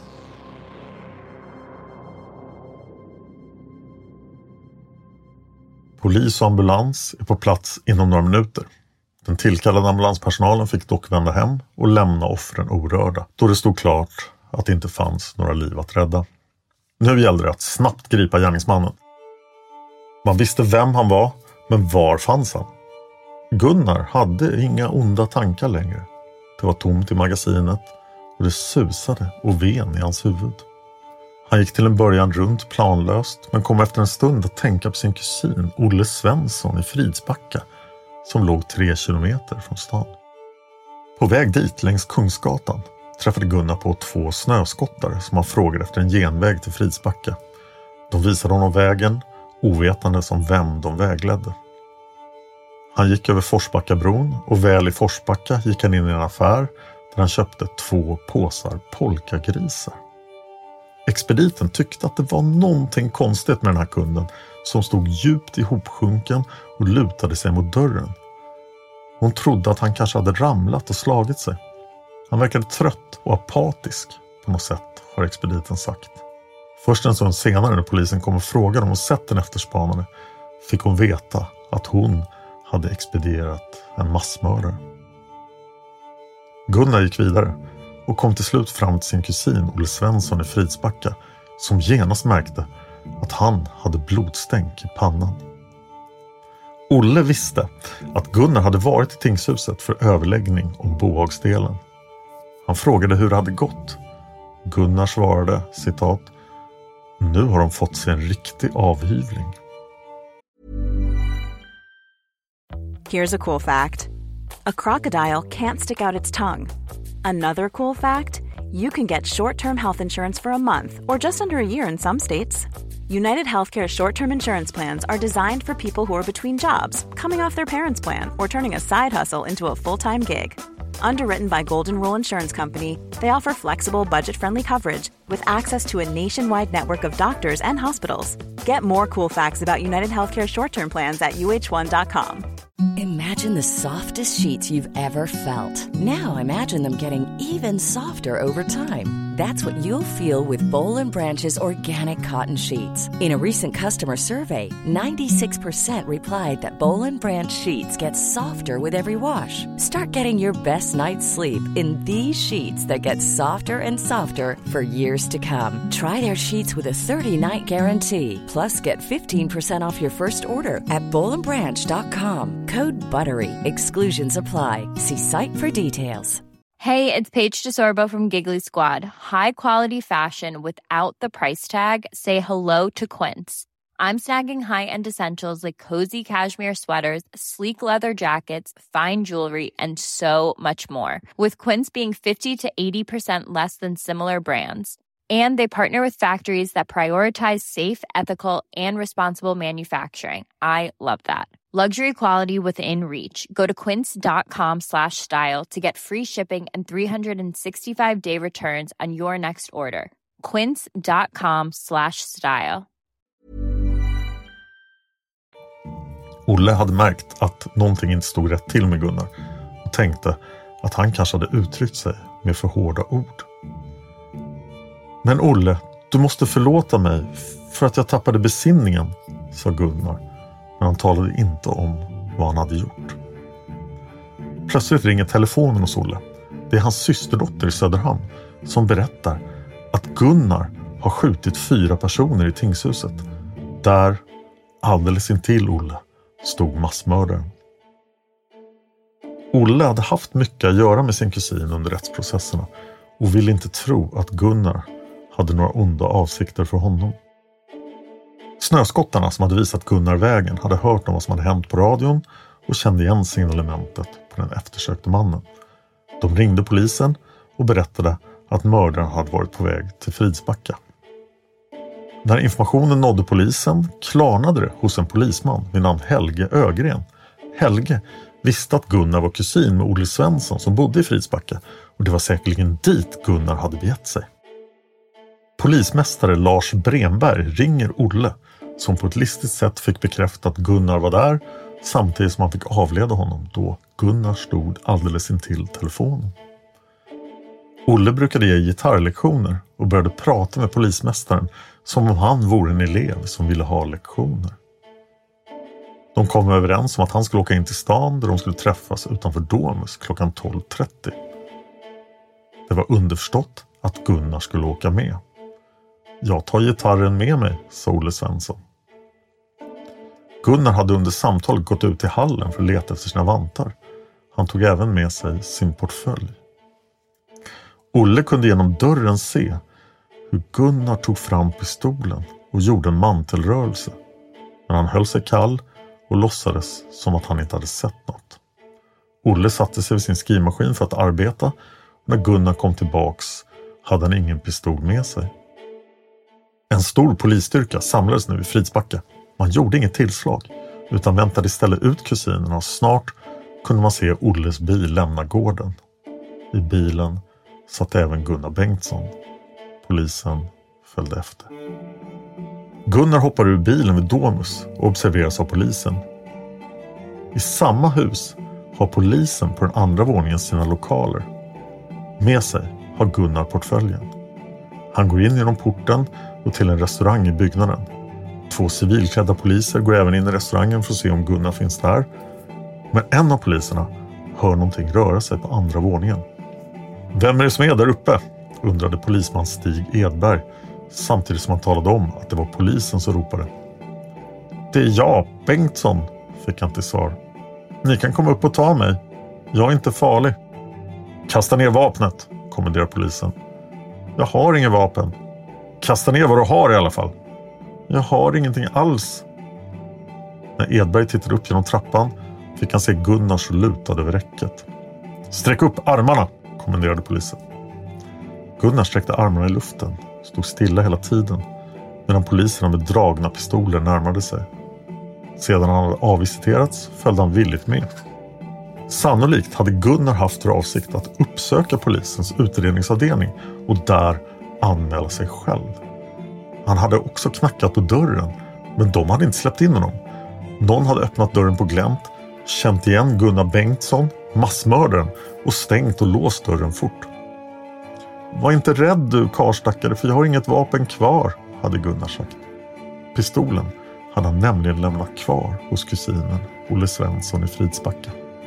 Polis och ambulans är på plats inom några minuter. Den tillkallade ambulanspersonalen fick dock vända hem och lämna offren orörda, då det stod klart att det inte fanns några liv att rädda. Nu gällde det att snabbt gripa gärningsmannen. Man visste vem han var, men var fanns han? Gunnar hade inga onda tankar längre. Det var tomt i magasinet och det susade och ven i hans huvud. Han gick till en början runt planlöst, men kom efter en stund att tänka på sin kusin Olle Svensson i Fridsbacka, som låg tre kilometer från stan. På väg dit längs Kungsgatan träffade Gunnar på två snöskottare som han frågade efter en genväg till Fridsbacka. De visade honom vägen, ovetande som vem de vägledde. Han gick över Forsbackabron och väl i Forsbacka gick han in i en affär där han köpte två påsar polkagrisar. Expediten tyckte att det var någonting konstigt med den här kunden som stod djupt ihopsjunken och lutade sig mot dörren. Hon trodde att han kanske hade ramlat och slagit sig. Han verkade trött och apatisk på något sätt, har expediten sagt. Först en stund senare när polisen kom och frågade om hon sett den efterspanade fick hon veta att hon hade expedierat en massmördare. Gunnar gick vidare och kom till slut fram till sin kusin Olle Svensson i Fridsbacka, som genast märkte att han hade blodstänk i pannan. Olle visste att Gunnar hade varit i tingshuset för överläggning om bohagsdelen. Han frågade hur det hade gått. Gunnar svarade, citat, nu har de fått sig en riktig avhyvling. Here's a cool fact. A crocodile can't stick out its tongue. Another cool fact, you can get short-term health insurance for a month or just under a year in some states. United Healthcare short-term insurance plans are designed for people who are between jobs, coming off their parents' plan, or turning a side hustle into a full-time gig. Underwritten by Golden Rule Insurance Company, they offer flexible, budget-friendly coverage with access to a nationwide network of doctors and hospitals. Get more cool facts about United Healthcare short-term plans at U H one dot com. Imagine the softest sheets you've ever felt. Now imagine them getting even softer over time. That's what you'll feel with Boll and Branch's organic cotton sheets. In a recent customer survey, ninety-six percent replied that Boll and Branch sheets get softer with every wash. Start getting your best night's sleep in these sheets that get softer and softer for years to come. Try their sheets with a thirty-night guarantee. Plus, get fifteen percent off your first order at boll and branch dot com. Code BUTTERY. Exclusions apply. See site for details. Hey, it's Paige DeSorbo from Giggly Squad. High quality fashion without the price tag. Say hello to Quince. I'm snagging high-end essentials like cozy cashmere sweaters, sleek leather jackets, fine jewelry, and so much more. With Quince being fifty to eighty percent less than similar brands. And they partner with factories that prioritize safe, ethical, and responsible manufacturing. I love that. Luxury quality within reach. Go to quince.com slash style to get free shipping and three sixty-five day returns on your next order. Quince.com slash style. Olle hade märkt att någonting inte stod rätt till med Gunnar och tänkte att han kanske hade uttryckt sig med för hårda ord. Men Olle, du måste förlåta mig för att jag tappade besinningen, sa Gunnar. Men han talade inte om vad han hade gjort. Plötsligt ringer telefonen hos Olle. Det är hans systerdotter i Söderhamn som berättar att Gunnar har skjutit fyra personer i tingshuset. Där, alldeles intill Olle, stod massmördaren. Olle hade haft mycket att göra med sin kusin under rättsprocesserna och ville inte tro att Gunnar hade några onda avsikter för honom. Snöskottarna som hade visat Gunnar vägen hade hört om vad som hade hänt på radion och kände igen signalementet på den eftersökte mannen. De ringde polisen och berättade att mördaren hade varit på väg till Fridsbacka. När informationen nådde polisen klarnade det hos en polisman vid namn Helge Ögren. Helge visste att Gunnar var kusin med Olle Svensson som bodde i Fridsbacka och det var säkerligen dit Gunnar hade begett sig. Polismästare Lars Bremberg ringer Olle som på ett listigt sätt fick bekräfta att Gunnar var där samtidigt som han fick avleda honom då Gunnar stod alldeles intill telefonen. Olle brukade ge gitarrlektioner och började prata med polismästaren som om han vore en elev som ville ha lektioner. De kom överens om att han skulle åka in till stan där de skulle träffas utanför Domus klockan tolv trettio. Det var underförstått att Gunnar skulle åka med. Jag tar gitarren med mig, sa Olle Svensson. Gunnar hade under samtalet gått ut i hallen för att leta efter sina vantar. Han tog även med sig sin portfölj. Olle kunde genom dörren se hur Gunnar tog fram pistolen och gjorde en mantelrörelse. Men han höll sig kall och låtsades som att han inte hade sett något. Olle satte sig vid sin skrivmaskin för att arbeta. När Gunnar kom tillbaks hade han ingen pistol med sig. En stor polisstyrka samlades nu i Fridsbacka. Man gjorde inget tillslag utan väntade istället ut kusinerna och snart kunde man se Olles bil lämna gården. I bilen satt även Gunnar Bengtsson. Polisen följde efter. Gunnar hoppar ur bilen vid Domus och observeras av polisen. I samma hus har polisen på den andra våningen sina lokaler. Med sig har Gunnar portföljen. Han går in genom porten och till en restaurang i byggnaden. Två civilklädda poliser går även in i restaurangen för att se om Gunnar finns där. Men en av poliserna hör någonting röra sig på andra våningen. Vem är det som är där uppe? Undrade polisman Stig Edberg samtidigt som han talade om att det var polisen som ropade. Det är jag, Bengtsson, fick han till svar. Ni kan komma upp och ta mig. Jag är inte farlig. Kasta ner vapnet, kommenderar polisen. Jag har ingen vapen. Kasta ner vad du har i alla fall. Jag har ingenting alls. När Edberg tittade upp genom trappan fick han se Gunnar så lutad över räcket. Sträck upp armarna, kommenderade polisen. Gunnar sträckte armarna i luften, stod stilla hela tiden medan poliserna med dragna pistoler närmade sig. Sedan han hade avvisiterats följde han villigt med. Sannolikt hade Gunnar haft för avsikt att uppsöka polisens utredningsavdelning och där anmäla sig själv. Han hade också knackat på dörren, men de hade inte släppt in honom. Någon hade öppnat dörren på glänt, känt igen Gunnar Bengtsson, massmördaren, och stängt och låst dörren fort. Var inte rädd du, karstackare, för jag har inget vapen kvar, hade Gunnar sagt. Pistolen hade han nämligen lämnat kvar hos kusinen Olle Svensson i Fridsbacka.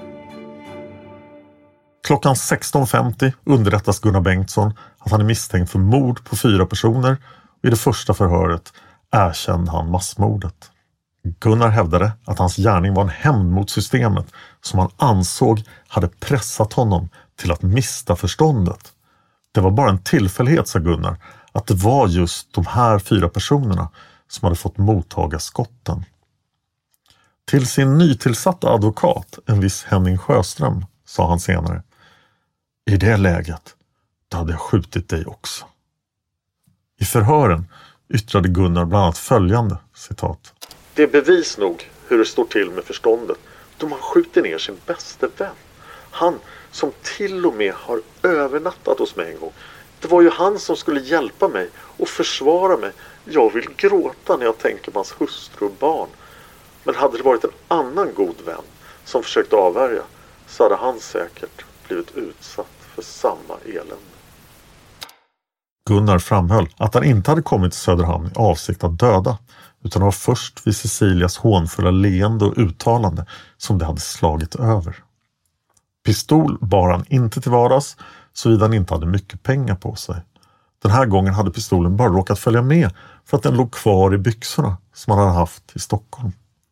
Klockan sexton femtio underrättas Gunnar Bengtsson att han är misstänkt för mord på fyra personer och i det första förhöret erkände han massmordet. Gunnar hävdade att hans gärning var en hämnd mot systemet som han ansåg hade pressat honom till att mista förståndet. Det var bara en tillfällighet, sa Gunnar, att det var just de här fyra personerna som hade fått mottaga skotten. Till sin nytillsatta advokat, en viss Henning Sjöström, sa han senare. I det läget, då hade jag skjutit dig också. I förhören yttrade Gunnar bland annat följande, citat. Det är bevis nog hur det står till med förståndet då man skjuter ner sin bästa vän. Han som till och med har övernattat hos mig en gång. Det var ju han som skulle hjälpa mig och försvara mig. Jag vill gråta när jag tänker på hans hustru och barn. Men hade det varit en annan god vän som försökte avvärja så hade han säkert blivit utsatt för samma elände. Gunnar framhöll att han inte hade kommit till Söderhamn i avsikt att döda, utan var först vid Cecilias hånfulla leende och uttalande som det hade slagit över. Pistol bar han inte till vardags, såvida han inte hade mycket pengar på sig. Den här gången hade pistolen bara råkat följa med för att den låg kvar i byxorna som han hade haft i Stockholm.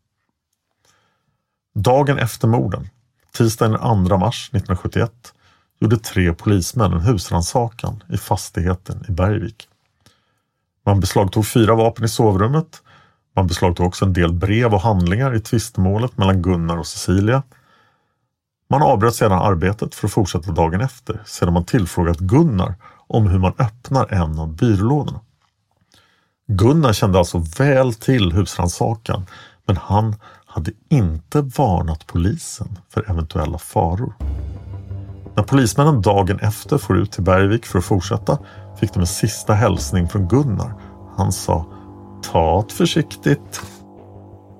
Dagen efter morden, tisdagen den andra mars nittonhundrasjuttioett, gjorde tre polismän en husrannsakan i fastigheten i Bergvik. Man beslagtog fyra vapen i sovrummet. Man beslagtog också en del brev och handlingar i tvistemålet mellan Gunnar och Cecilia. Man avbröt sedan arbetet för att fortsätta dagen efter sedan man tillfrågat Gunnar om hur man öppnar en av byrålådorna. Gunnar kände alltså väl till husrannsakan, men han hade inte varnat polisen för eventuella faror. När polismännen dagen efter får ut till Bergvik för att fortsätta fick de en sista hälsning från Gunnar. Han sa, ta det försiktigt.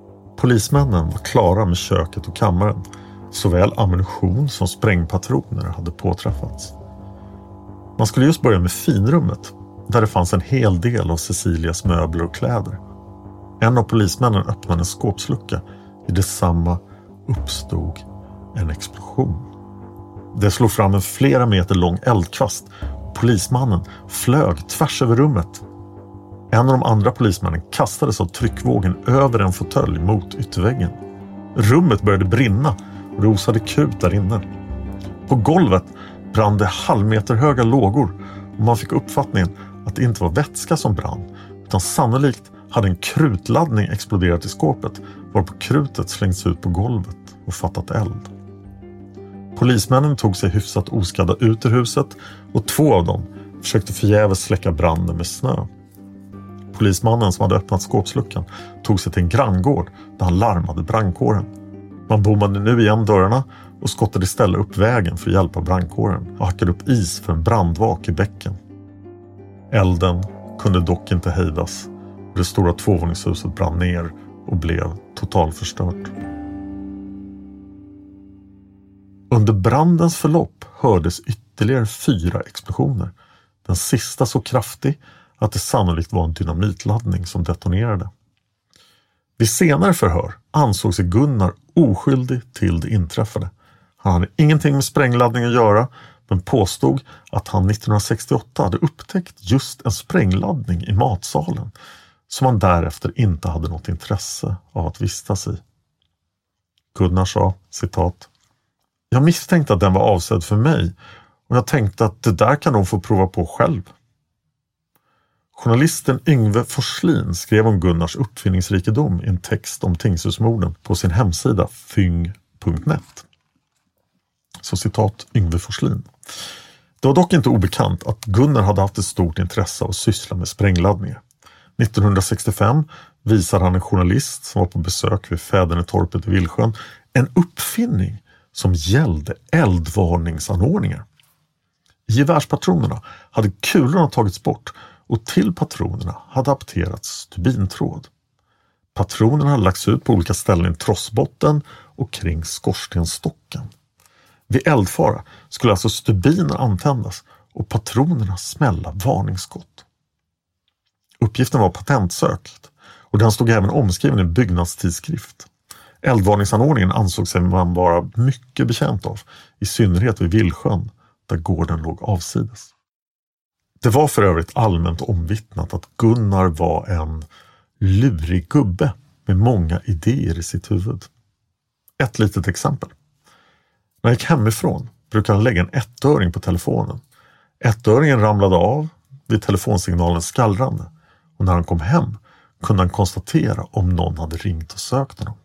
Polismännen var klara med köket och kammaren. Såväl ammunition som sprängpatroner hade påträffats. Man skulle just börja med finrummet, där det fanns en hel del av Cecilias möbler och kläder. En av polismännen öppnade en skåpslucka. I detsamma uppstod en explosion. Det slog fram en flera meter lång eldkvast. Polismannen flög tvärs över rummet. En av de andra polismännen kastades av tryckvågen över en fåtölj mot ytterväggen. Rummet började brinna och det osade krut där inne. På golvet brann det halvmeter höga lågor och man fick uppfattningen att det inte var vätska som brann, utan sannolikt hade en krutladdning exploderat i skåpet, varpå krutet slängts ut på golvet och fattat eld. Polismännen tog sig hyfsat oskadda ut ur huset och två av dem försökte förgäves släcka branden med snö. Polismannen som hade öppnat skåpsluckan tog sig till en granngård där han larmade brandkåren. Man bommade nu igen dörrarna och skottade istället upp vägen för att hjälpa brandkåren och hackade upp is för en brandvak i bäcken. Elden kunde dock inte hejdas och det stora tvåvåningshuset brann ner och blev totalförstört. Under brandens förlopp hördes ytterligare fyra explosioner. Den sista så kraftig att det sannolikt var en dynamitladdning som detonerade. Vid senare förhör ansåg sig Gunnar oskyldig till det inträffade. Han hade ingenting med sprängladdning att göra, men påstod att han nittonhundrasextioåtta hade upptäckt just en sprängladdning i matsalen som han därefter inte hade något intresse av att vistas i. Gunnar sa, citat: "Jag misstänkte att den var avsedd för mig och jag tänkte att det där kan de få prova på själv." Journalisten Yngve Forslin skrev om Gunnars uppfinningsrikedom i en text om Tingshusmorden på sin hemsida fyng punkt net. Så citat Yngve Forslin. Det var dock inte obekant att Gunnar hade haft ett stort intresse av att syssla med sprängladdningar. nittonhundrasextiofem visade han en journalist som var på besök vid Fädernetorpet i Vilsjön en uppfinning som gällde eldvarningsanordningar. I gevärspatronerna hade kulorna tagits bort och till patronerna hade apterats stubintråd. Patronerna hade lagts ut på olika ställen i trossbotten och kring skorstenstocken. Vid eldfara skulle alltså stubiner antändas och patronerna smälla varningsskott. Uppgiften var patentsökt och den stod även omskriven i en byggnadstidskrift. Eldvarningsanordningen ansåg sig man vara mycket bekänt av, i synnerhet vid Vilsjön där gården låg avsides. Det var för övrigt allmänt omvittnat att Gunnar var en lurig gubbe med många idéer i sitt huvud. Ett litet exempel. När jag gick hemifrån brukade han lägga en ettöring på telefonen. Ettöringen ramlade av vid telefonsignalens skallrande och när han kom hem kunde han konstatera om någon hade ringt och sökt honom.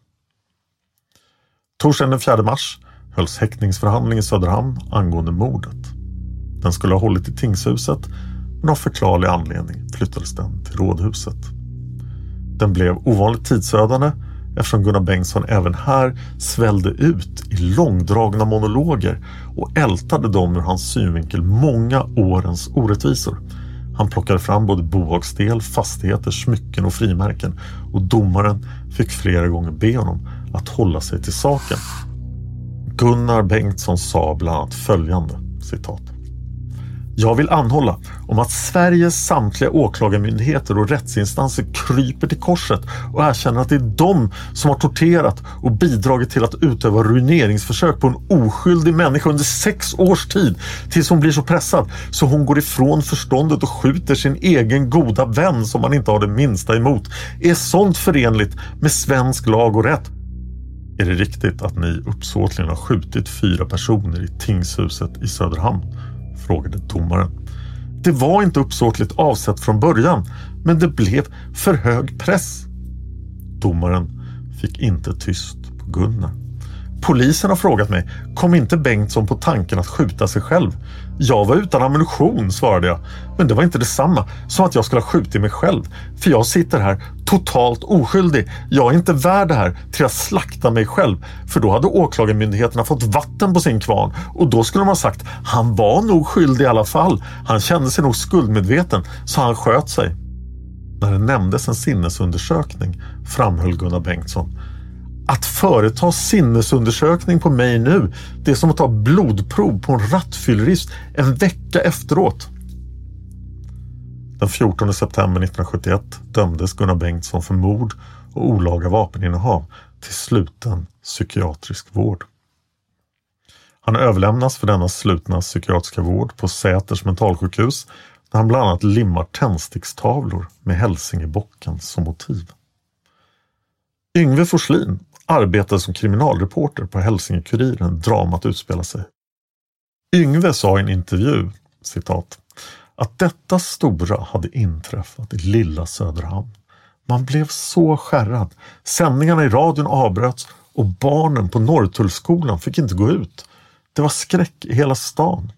Torsdagen den fjärde mars hölls häktningsförhandling i Söderhamn angående mordet. Den skulle ha hållit i tingshuset, men av förklarlig anledning flyttades den till rådhuset. Den blev ovanligt tidsödande eftersom Gunnar Bengtsson även här svällde ut i långdragna monologer och ältade dem ur hans synvinkel många årens orättvisor. Han plockade fram både bohagsdel, fastigheter, smycken och frimärken och domaren fick flera gånger be honom att hålla sig till saken. Gunnar Bengtsson sa bland annat följande, citat: "Jag vill anhålla om att Sveriges samtliga åklagarmyndigheter och rättsinstanser kryper till korset och erkänner att det är de som har torterat och bidragit till att utöva ruineringsförsök på en oskyldig människa under sex års tid tills hon blir så pressad så hon går ifrån förståndet och skjuter sin egen goda vän som man inte har det minsta emot. Är sånt förenligt med svensk lag och rätt? Är det riktigt att ni uppsåtligen har skjutit fyra personer i tingshuset i Söderhamn?" frågade domaren. "Det var inte uppsåtligt avsett från början, men det blev för hög press." Domaren fick inte tyst på Gunnar. "Polisen har frågat mig, kom inte Bengtsson på tanken att skjuta sig själv? Jag var utan ammunition", svarade jag. "Men det var inte detsamma som att jag skulle ha skjutit mig själv. För jag sitter här totalt oskyldig. Jag är inte värd det här till att slakta mig själv. För då hade åklagarmyndigheterna fått vatten på sin kvarn. Och då skulle de ha sagt, han var nog skyldig i alla fall. Han kände sig nog skuldmedveten så han sköt sig." När det nämndes en sinnesundersökning framhöll Gunnar Bengtsson: Att företa sinnesundersökning på mig nu, det är som att ta blodprov på en rattfyllerist en vecka efteråt. Den fjortonde september nittonhundrasjuttioett dömdes Gunnar Bengtsson för mord och olaga vapeninnehav till sluten psykiatrisk vård. Han överlämnas för denna slutna psykiatriska vård på Säters mentalsjukhus där han bland annat limmar tändstickstavlor med Hälsingebocken som motiv. Yngve Forslin arbetade som kriminalreporter på Hälsingekuriren dramat utspelar sig. Yngve sa i en intervju, citat, att detta stora hade inträffat i lilla Söderhamn. Man blev så skärrad. Sändningarna i radion avbröts och barnen på Norrtullskolan fick inte gå ut. Det var skräck i hela stan.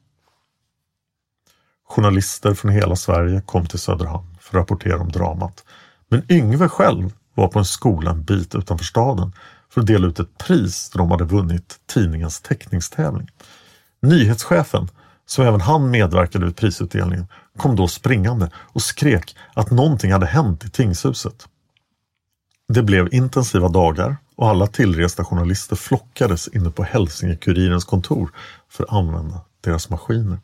Journalister från hela Sverige kom till Söderhamn för att rapportera om dramat. Men Yngve själv var på en skola en bit utanför staden för att dela ut ett pris där de hade vunnit tidningens teckningstävling. Nyhetschefen, som även han medverkade vid prisutdelningen, kom då springande och skrek att någonting hade hänt i tingshuset. Det blev intensiva dagar och alla tillresta journalister flockades inne på Hälsingekurirens kontor för att använda deras maskiner.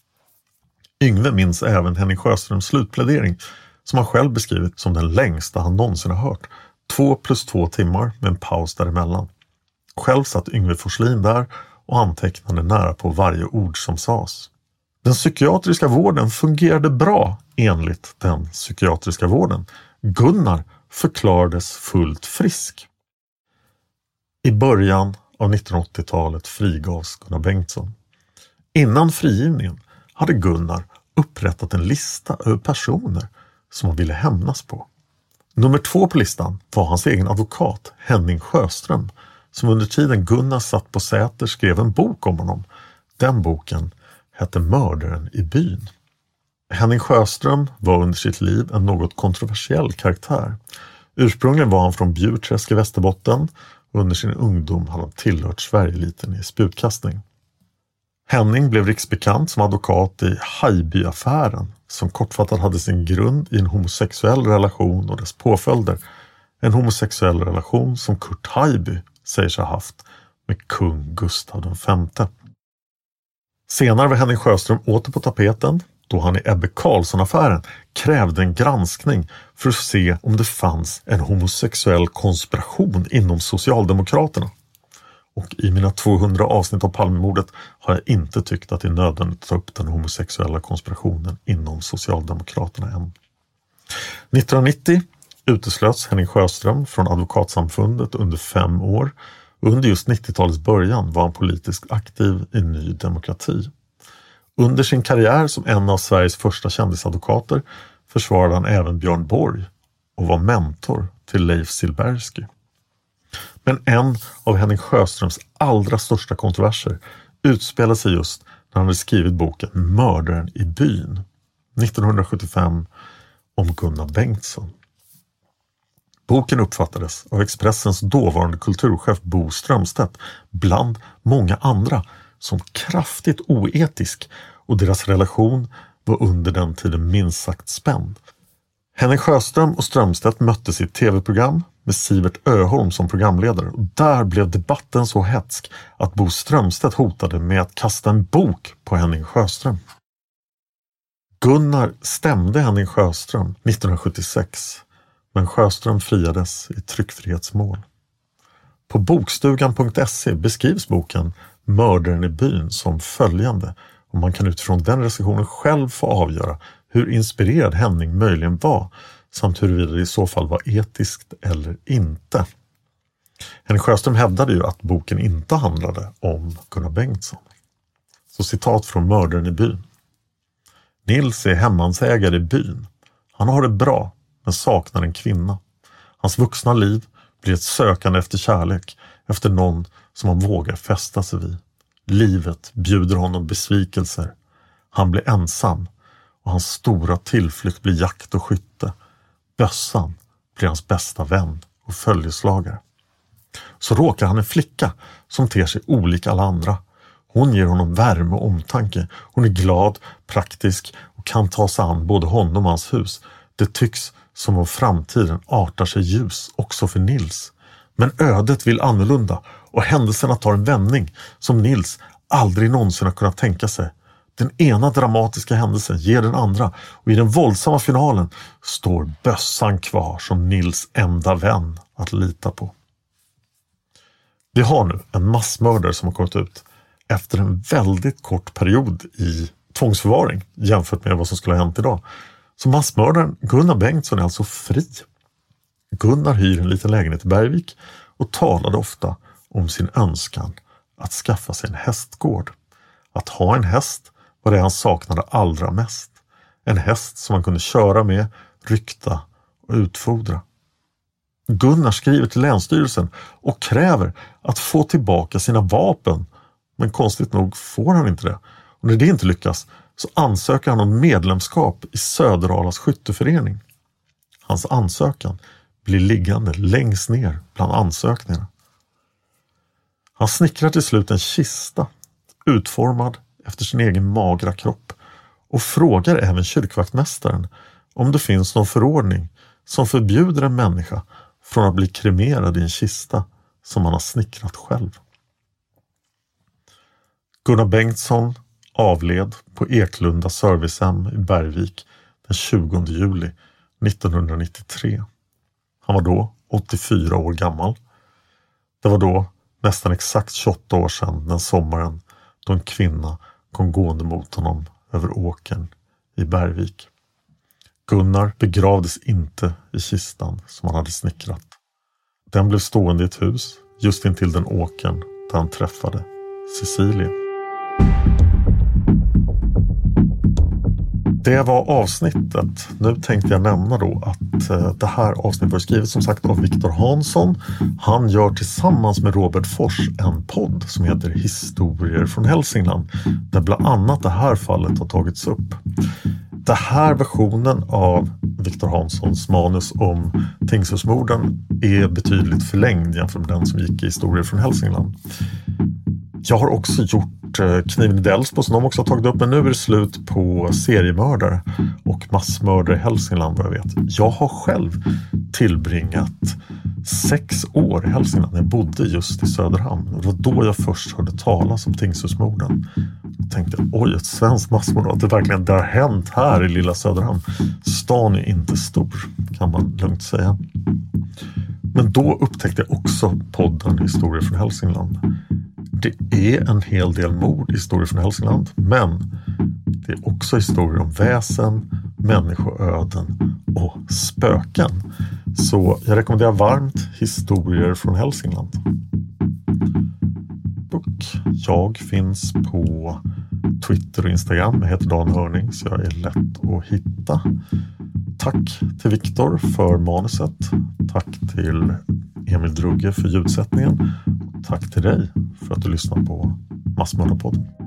Yngve minns även Henning Sjöströms slutplädering som han själv beskrivit som den längsta han någonsin har hört. Två plus två timmar med en paus däremellan. Själv satt Yngve Forslin där och antecknade nära på varje ord som sades. Den psykiatriska vården fungerade bra enligt den psykiatriska vården. Gunnar förklarades fullt frisk. I början av nittonhundraåttiotalet frigavs Gunnar Bengtsson. Innan frigivningen hade Gunnar upprättat en lista över personer som han ville hämnas på. Nummer två på listan var hans egen advokat Henning Sjöström, som under tiden Gunnar satt på Säter skrev en bok om honom. Den boken hette Mördaren i byn. Henning Sjöström var under sitt liv en något kontroversiell karaktär. Ursprungligen var han från Bjurträsk i Västerbotten och under sin ungdom hade han tillhört Sverigeliten i spjutkastning. Henning blev riksbekant som advokat i Haijby-affären som kortfattat hade sin grund i en homosexuell relation och dess påföljder. En homosexuell relation som Kurt Haijby säger sig ha haft med kung Gustav den femte. Senare var Henning Sjöström åter på tapeten då han i Ebbe Carlsson-affären krävde en granskning för att se om det fanns en homosexuell konspiration inom Socialdemokraterna. Och i mina tvåhundra avsnitt av Palmemordet har jag inte tyckt att det är nödvändigt att ta upp den homosexuella konspirationen inom Socialdemokraterna än. nittonhundranittio uteslöts Henning Sjöström från advokatsamfundet under fem år. Under just nittiotalets början var han politiskt aktiv i Ny Demokrati. Under sin karriär som en av Sveriges första kändisadvokater försvarade han även Björn Borg och var mentor till Leif Silbersky. Men en av Henning Sjöströms allra största kontroverser utspelade sig just när han hade skrivit boken Mördaren i byn nittonhundrasjuttiofem om Gunnar Bengtsson. Boken uppfattades av Expressens dåvarande kulturchef Bo Strömstedt bland många andra som kraftigt oetisk och deras relation var under den tiden minst sagt spänd. Henning Sjöström och Strömstedt möttes i ett tv-program med Sivert Öholm som programledare och där blev debatten så hetsk att Bo Strömstedt hotade med att kasta en bok på Henning Sjöström. Gunnar stämde Henning Sjöström nittonhundrasjuttiosex men Sjöström friades i tryckfrihetsmål. På bokstugan punkt se beskrivs boken Mördaren i byn som följande och man kan utifrån den recensionen själv få avgöra hur inspirerad Henning möjligen var samt huruvida det i så fall var etiskt eller inte. Henning Sjöström hävdade ju att boken inte handlade om Gunnar Bengtsson. Så citat från Mördaren i byn. Nils är hemmansägare i byn. Han har det bra men saknar en kvinna. Hans vuxna liv blir ett sökande efter kärlek, efter någon som han vågar fästa sig vid. Livet bjuder honom besvikelser. Han blir ensam och hans stora tillflykt blir jakt och skytte. Bössan blir hans bästa vän och följeslagare. Så råkar han en flicka som ter sig olika alla andra. Hon ger honom värme och omtanke. Hon är glad, praktisk och kan ta sig an både honom och hans hus. Det tycks som om framtiden artar sig ljus också för Nils. Men ödet vill annorlunda och händelserna tar en vändning som Nils aldrig någonsin har kunnat tänka sig. Den ena dramatiska händelsen ger den andra och i den våldsamma finalen står bössan kvar som Nils enda vän att lita på. Vi har nu en massmördare som har kommit ut efter en väldigt kort period i tvångsförvaring jämfört med vad som skulle ha hänt idag. Så massmördaren Gunnar Bengtsson är alltså fri. Gunnar hyr en liten lägenhet i Bergvik och talade ofta om sin önskan att skaffa sig en hästgård. Att ha en häst var det han saknade allra mest. En häst som han kunde köra med, rykta och utfodra. Gunnar skriver till Länsstyrelsen och kräver att få tillbaka sina vapen. Men konstigt nog får han inte det. Och när det inte lyckas så ansöker han om medlemskap i Söderalas skytteförening. Hans ansökan blir liggande längst ner bland ansökningarna. Han snickrar till slut en kista utformad efter sin egen magra kropp och frågar även kyrkvaktmästaren om det finns någon förordning som förbjuder en människa från att bli kremerad i en kista som han har snickrat själv. Gunnar Bengtsson avled på Eklunda servicehem i Bergvik den tjugonde juli nittonhundranittiotre. Han var då åttiofyra år gammal. Det var då nästan exakt tjugoåtta år sedan den sommaren då en kvinna kom gående mot honom över åkern i Bergvik. Gunnar begravdes inte i kistan som han hade snickrat. Den blev stående i ett hus just intill den åkern där han träffade Cecilia. Det var avsnittet. Nu tänkte jag nämna då att eh, det här avsnittet var skrivet som sagt av Viktor Hansson. Han gör tillsammans med Robert Fors en podd som heter Historier från Hälsingland. Där bland annat det här fallet har tagits upp. Den här versionen av Viktor Hanssons manus om Tingshudsmorden är betydligt förlängd jämfört med den som gick i Historier från Hälsingland. Jag har också gjort Kniven i Delsbo som de också har tagit upp, men nu är det slut på seriemördare och massmördare i Hälsingland vad jag vet. Jag har själv tillbringat sex år i Hälsingland. Jag bodde just i Söderhamn. Det var då jag först hörde talas om Tingshudsmorden. Jag tänkte, oj, ett svenskt massmord, att det verkligen det har hänt här i lilla Söderhamn. Stan är inte stor, kan man lugnt säga. Men då upptäckte jag också podden Historier från Hälsingland. Det är en hel del mord i Historier från Hälsingland, men det är också historier om väsen, människoöden och spöken. Så jag rekommenderar varmt Historier från Hälsingland. Och jag finns på Twitter och Instagram. Jag heter Dan Hörning, så jag är lätt att hitta. Tack till Viktor för manuset. Tack till Emil Drugge för ljudsättningen. Tack till dig för att du lyssnar på Massmördarpodden.